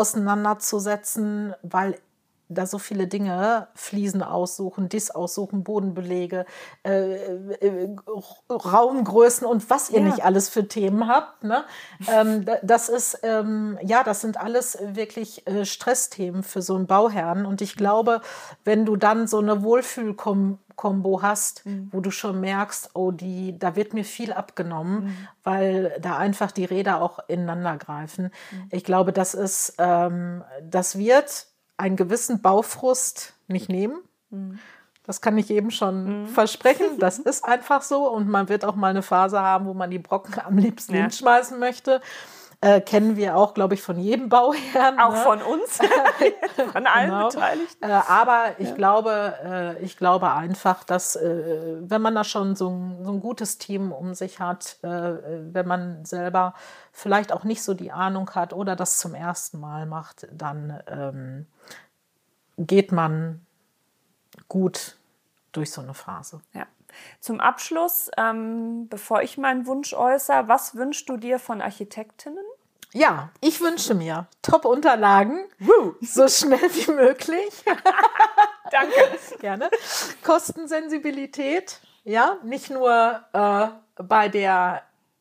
auseinanderzusetzen, weil da so viele Dinge, Fliesen aussuchen, Diss aussuchen, Bodenbelege, äh, äh, Raumgrößen und was ihr ja. nicht alles für Themen habt. Ne? Ähm, das ist, ähm, ja, das sind alles wirklich äh, Stressthemen für so einen Bauherrn. Und ich glaube, wenn du dann so eine Wohlfühlkombo hast, mhm. wo du schon merkst, oh, die, da wird mir viel abgenommen, mhm. weil da einfach die Räder auch ineinander greifen. Mhm. Ich glaube, das ist, ähm, das wird einen gewissen Baufrust nicht nehmen. Mhm. Das kann ich eben schon mhm. versprechen. Das ist einfach so. Und man wird auch mal eine Phase haben, wo man die Brocken am liebsten ja. hinschmeißen möchte. Äh, kennen wir auch, glaube ich, von jedem Bauherrn. Auch ne? von uns, von allen Genau. Beteiligten. Äh, aber ich, ja. glaube, äh, ich glaube einfach, dass äh, wenn man da schon so ein, so ein gutes Team um sich hat, äh, wenn man selber vielleicht auch nicht so die Ahnung hat oder das zum ersten Mal macht, dann ähm, geht man gut durch so eine Phase. Ja. Zum Abschluss, ähm, bevor ich meinen Wunsch äußere, was wünschst du dir von Architektinnen? Ja, ich wünsche mir Top-Unterlagen, so schnell wie möglich. Danke. Gerne. Kostensensibilität, ja, nicht nur äh, bei der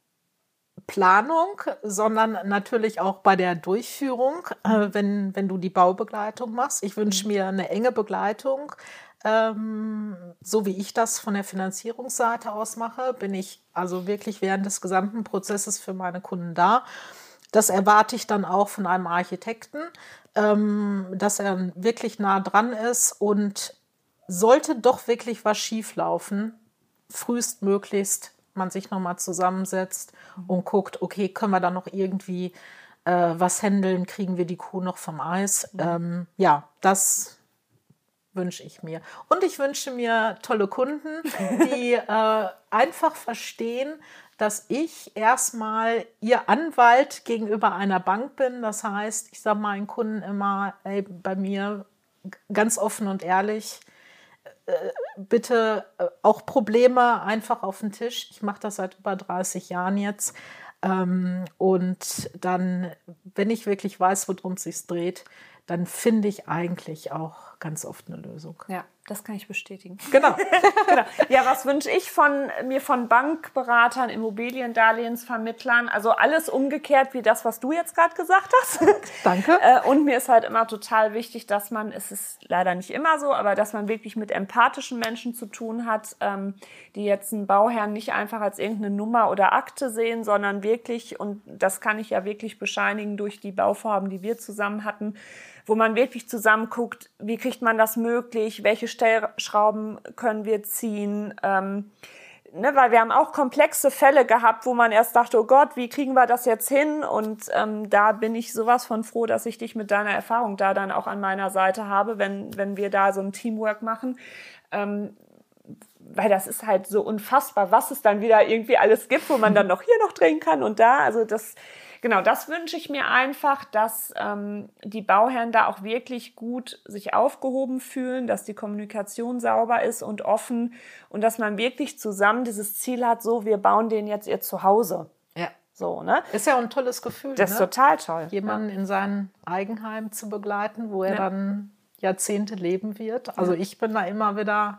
Planung, sondern natürlich auch bei der Durchführung, äh, wenn, wenn du die Baubegleitung machst. Ich wünsche mir eine enge Begleitung. Ähm, so wie ich das von der Finanzierungsseite aus mache, bin ich also wirklich während des gesamten Prozesses für meine Kunden da. Das erwarte ich dann auch von einem Architekten, ähm, dass er wirklich nah dran ist und sollte doch wirklich was schieflaufen, frühestmöglichst man sich nochmal zusammensetzt und guckt, okay, können wir da noch irgendwie äh, was handeln, kriegen wir die Kuh noch vom Eis. Mhm. Ähm, ja, das wünsche ich mir. Und ich wünsche mir tolle Kunden, die äh, einfach verstehen, dass ich erstmal ihr Anwalt gegenüber einer Bank bin. Das heißt, ich sage meinen Kunden immer, ey, bei mir ganz offen und ehrlich, bitte auch Probleme einfach auf den Tisch. Ich mache das seit über dreißig Jahren jetzt. Und dann, wenn ich wirklich weiß, worum es sich dreht, dann finde ich eigentlich auch ganz oft eine Lösung. Ja, das kann ich bestätigen. Genau. Genau. Ja, was wünsche ich von mir von Bankberatern, Immobiliendarlehensvermittlern? Also alles umgekehrt wie das, was du jetzt gerade gesagt hast. Danke. Und mir ist halt immer total wichtig, dass man, es ist leider nicht immer so, aber dass man wirklich mit empathischen Menschen zu tun hat, die jetzt einen Bauherrn nicht einfach als irgendeine Nummer oder Akte sehen, sondern wirklich, und das kann ich ja wirklich bescheinigen durch die Bauvorhaben, die wir zusammen hatten, wo man wirklich zusammen guckt, wie kriegt man das möglich, welche Stellschrauben können wir ziehen, ähm, ne, weil wir haben auch komplexe Fälle gehabt, wo man erst dachte, oh Gott, wie kriegen wir das jetzt hin? Und ähm, da bin ich sowas von froh, dass ich dich mit deiner Erfahrung da dann auch an meiner Seite habe, wenn wenn wir da so ein Teamwork machen. Ähm, weil das ist halt so unfassbar, was es dann wieder irgendwie alles gibt, wo man dann noch hier noch drehen kann und da. Also das, genau, das wünsche ich mir einfach, dass ähm, die Bauherren da auch wirklich gut sich aufgehoben fühlen, dass die Kommunikation sauber ist und offen und dass man wirklich zusammen dieses Ziel hat, so, wir bauen denen jetzt ihr Zuhause. Ja. So, ne? Ist ja ein tolles Gefühl. Das ist ne? total toll. Jemanden ja. in sein Eigenheim zu begleiten, wo er ja. dann Jahrzehnte leben wird. Also ja. ich bin da immer wieder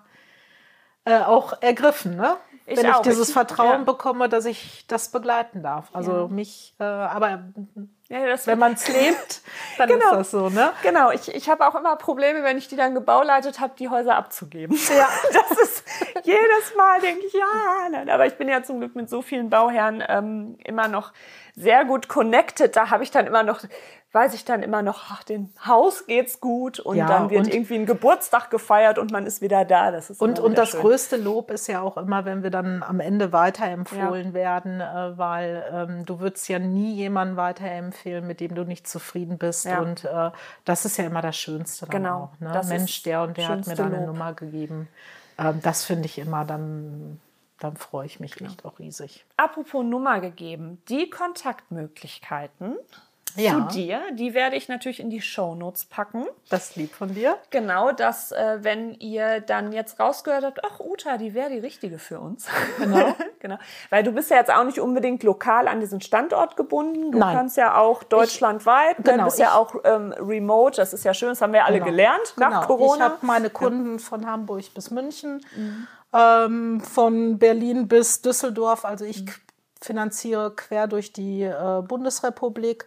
äh, auch ergriffen, ne? Ich Wenn auch. ich dieses ich, Vertrauen ja. bekomme, dass ich das begleiten darf. Also ja. mich, äh, aber ja, das wenn man es lebt, dann genau. ist das so, ne? Genau, ich, ich habe auch immer Probleme, wenn ich die dann gebauleitet habe, die Häuser abzugeben. Ja. Das ist jedes Mal, denke ich, ja, nein. Aber ich bin ja zum Glück mit so vielen Bauherren ähm, immer noch sehr gut connected. Da habe ich dann immer noch, weiß ich dann immer noch, ach, dem Haus geht's gut und ja, dann wird und irgendwie ein Geburtstag gefeiert und man ist wieder da. Das ist und und das schön. Größte Lob ist ja auch immer, wenn wir dann am Ende weiterempfohlen ja. werden, äh, weil ähm, du würdest ja nie jemanden weiterempfehlen, mit dem du nicht zufrieden bist ja. und äh, das ist ja immer das Schönste dann genau. auch. Ne? Mensch, der und der hat mir da eine Lob. Nummer gegeben. Ähm, das finde ich immer dann... Dann freue ich mich echt auch riesig. Apropos Nummer gegeben, die Kontaktmöglichkeiten ja. zu dir, die werde ich natürlich in die Shownotes packen. Das ist lieb von dir. Genau, dass äh, wenn ihr dann jetzt rausgehört habt, ach Uta, die wäre die Richtige für uns. Genau. genau. Weil du bist ja jetzt auch nicht unbedingt lokal an diesen Standort gebunden. Du Nein. kannst ja auch deutschlandweit, ich, genau, du bist ja auch ähm, remote, das ist ja schön, das haben wir alle genau. gelernt nach genau. Corona. Ich habe meine Kunden ja. von Hamburg bis München. Mhm. Ähm, von Berlin bis Düsseldorf, also ich mhm. finanziere quer durch die äh, Bundesrepublik.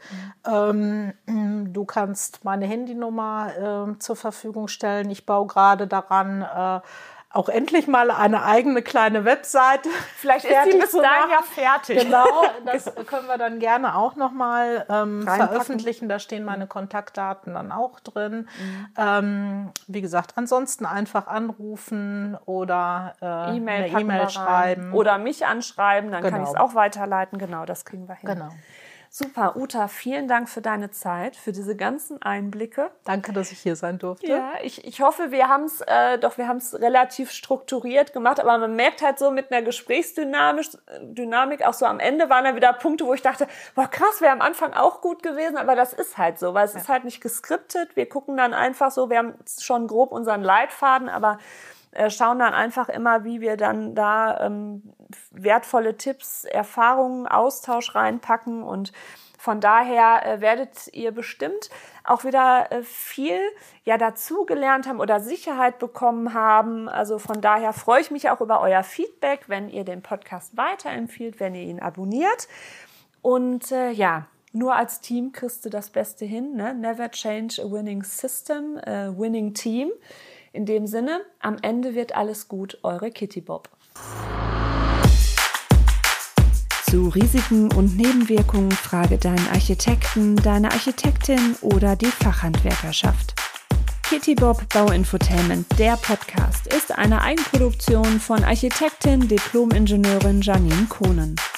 Mhm. Ähm, du kannst meine Handynummer äh, zur Verfügung stellen. Ich baue gerade daran, äh, auch endlich mal eine eigene kleine Webseite. Vielleicht ist die bis dahin ja fertig. Genau, das können wir dann gerne auch nochmal ähm, veröffentlichen. Da stehen meine Kontaktdaten dann auch drin. Mhm. Ähm, wie gesagt, ansonsten einfach anrufen oder äh, E-Mail eine E-Mail schreiben. Oder mich anschreiben, dann genau. kann ich es auch weiterleiten. Genau, das kriegen wir hin. Genau. Super, Uta, vielen Dank für deine Zeit, für diese ganzen Einblicke. Danke, dass ich hier sein durfte. Ja, ich, ich hoffe, wir haben es äh, doch, wir haben es relativ strukturiert gemacht, aber man merkt halt so mit einer Gesprächsdynamik, Dynamik auch so am Ende waren da wieder Punkte, wo ich dachte, boah krass, wäre am Anfang auch gut gewesen, aber das ist halt so, weil es ja. ist halt nicht geskriptet. Wir gucken dann einfach so, wir haben schon grob unseren Leitfaden, aber äh, schauen dann einfach immer, wie wir dann da ähm, wertvolle Tipps, Erfahrungen, Austausch reinpacken und von daher äh, werdet ihr bestimmt auch wieder äh, viel ja dazu gelernt haben oder Sicherheit bekommen haben. Also von daher freue ich mich auch über euer Feedback, wenn ihr den Podcast weiterempfiehlt, wenn ihr ihn abonniert. Und äh, ja, nur als Team kriegst du das Beste hin. Ne? Never change a winning system, a winning team. In dem Sinne, am Ende wird alles gut. Eure Kitty Bob. Zu Risiken und Nebenwirkungen frage deinen Architekten, deine Architektin oder die Fachhandwerkerschaft. Kitty Bob Bauinfotainment, der Podcast, ist eine Eigenproduktion von Architektin, Diplom-Ingenieurin Janine Kohnen.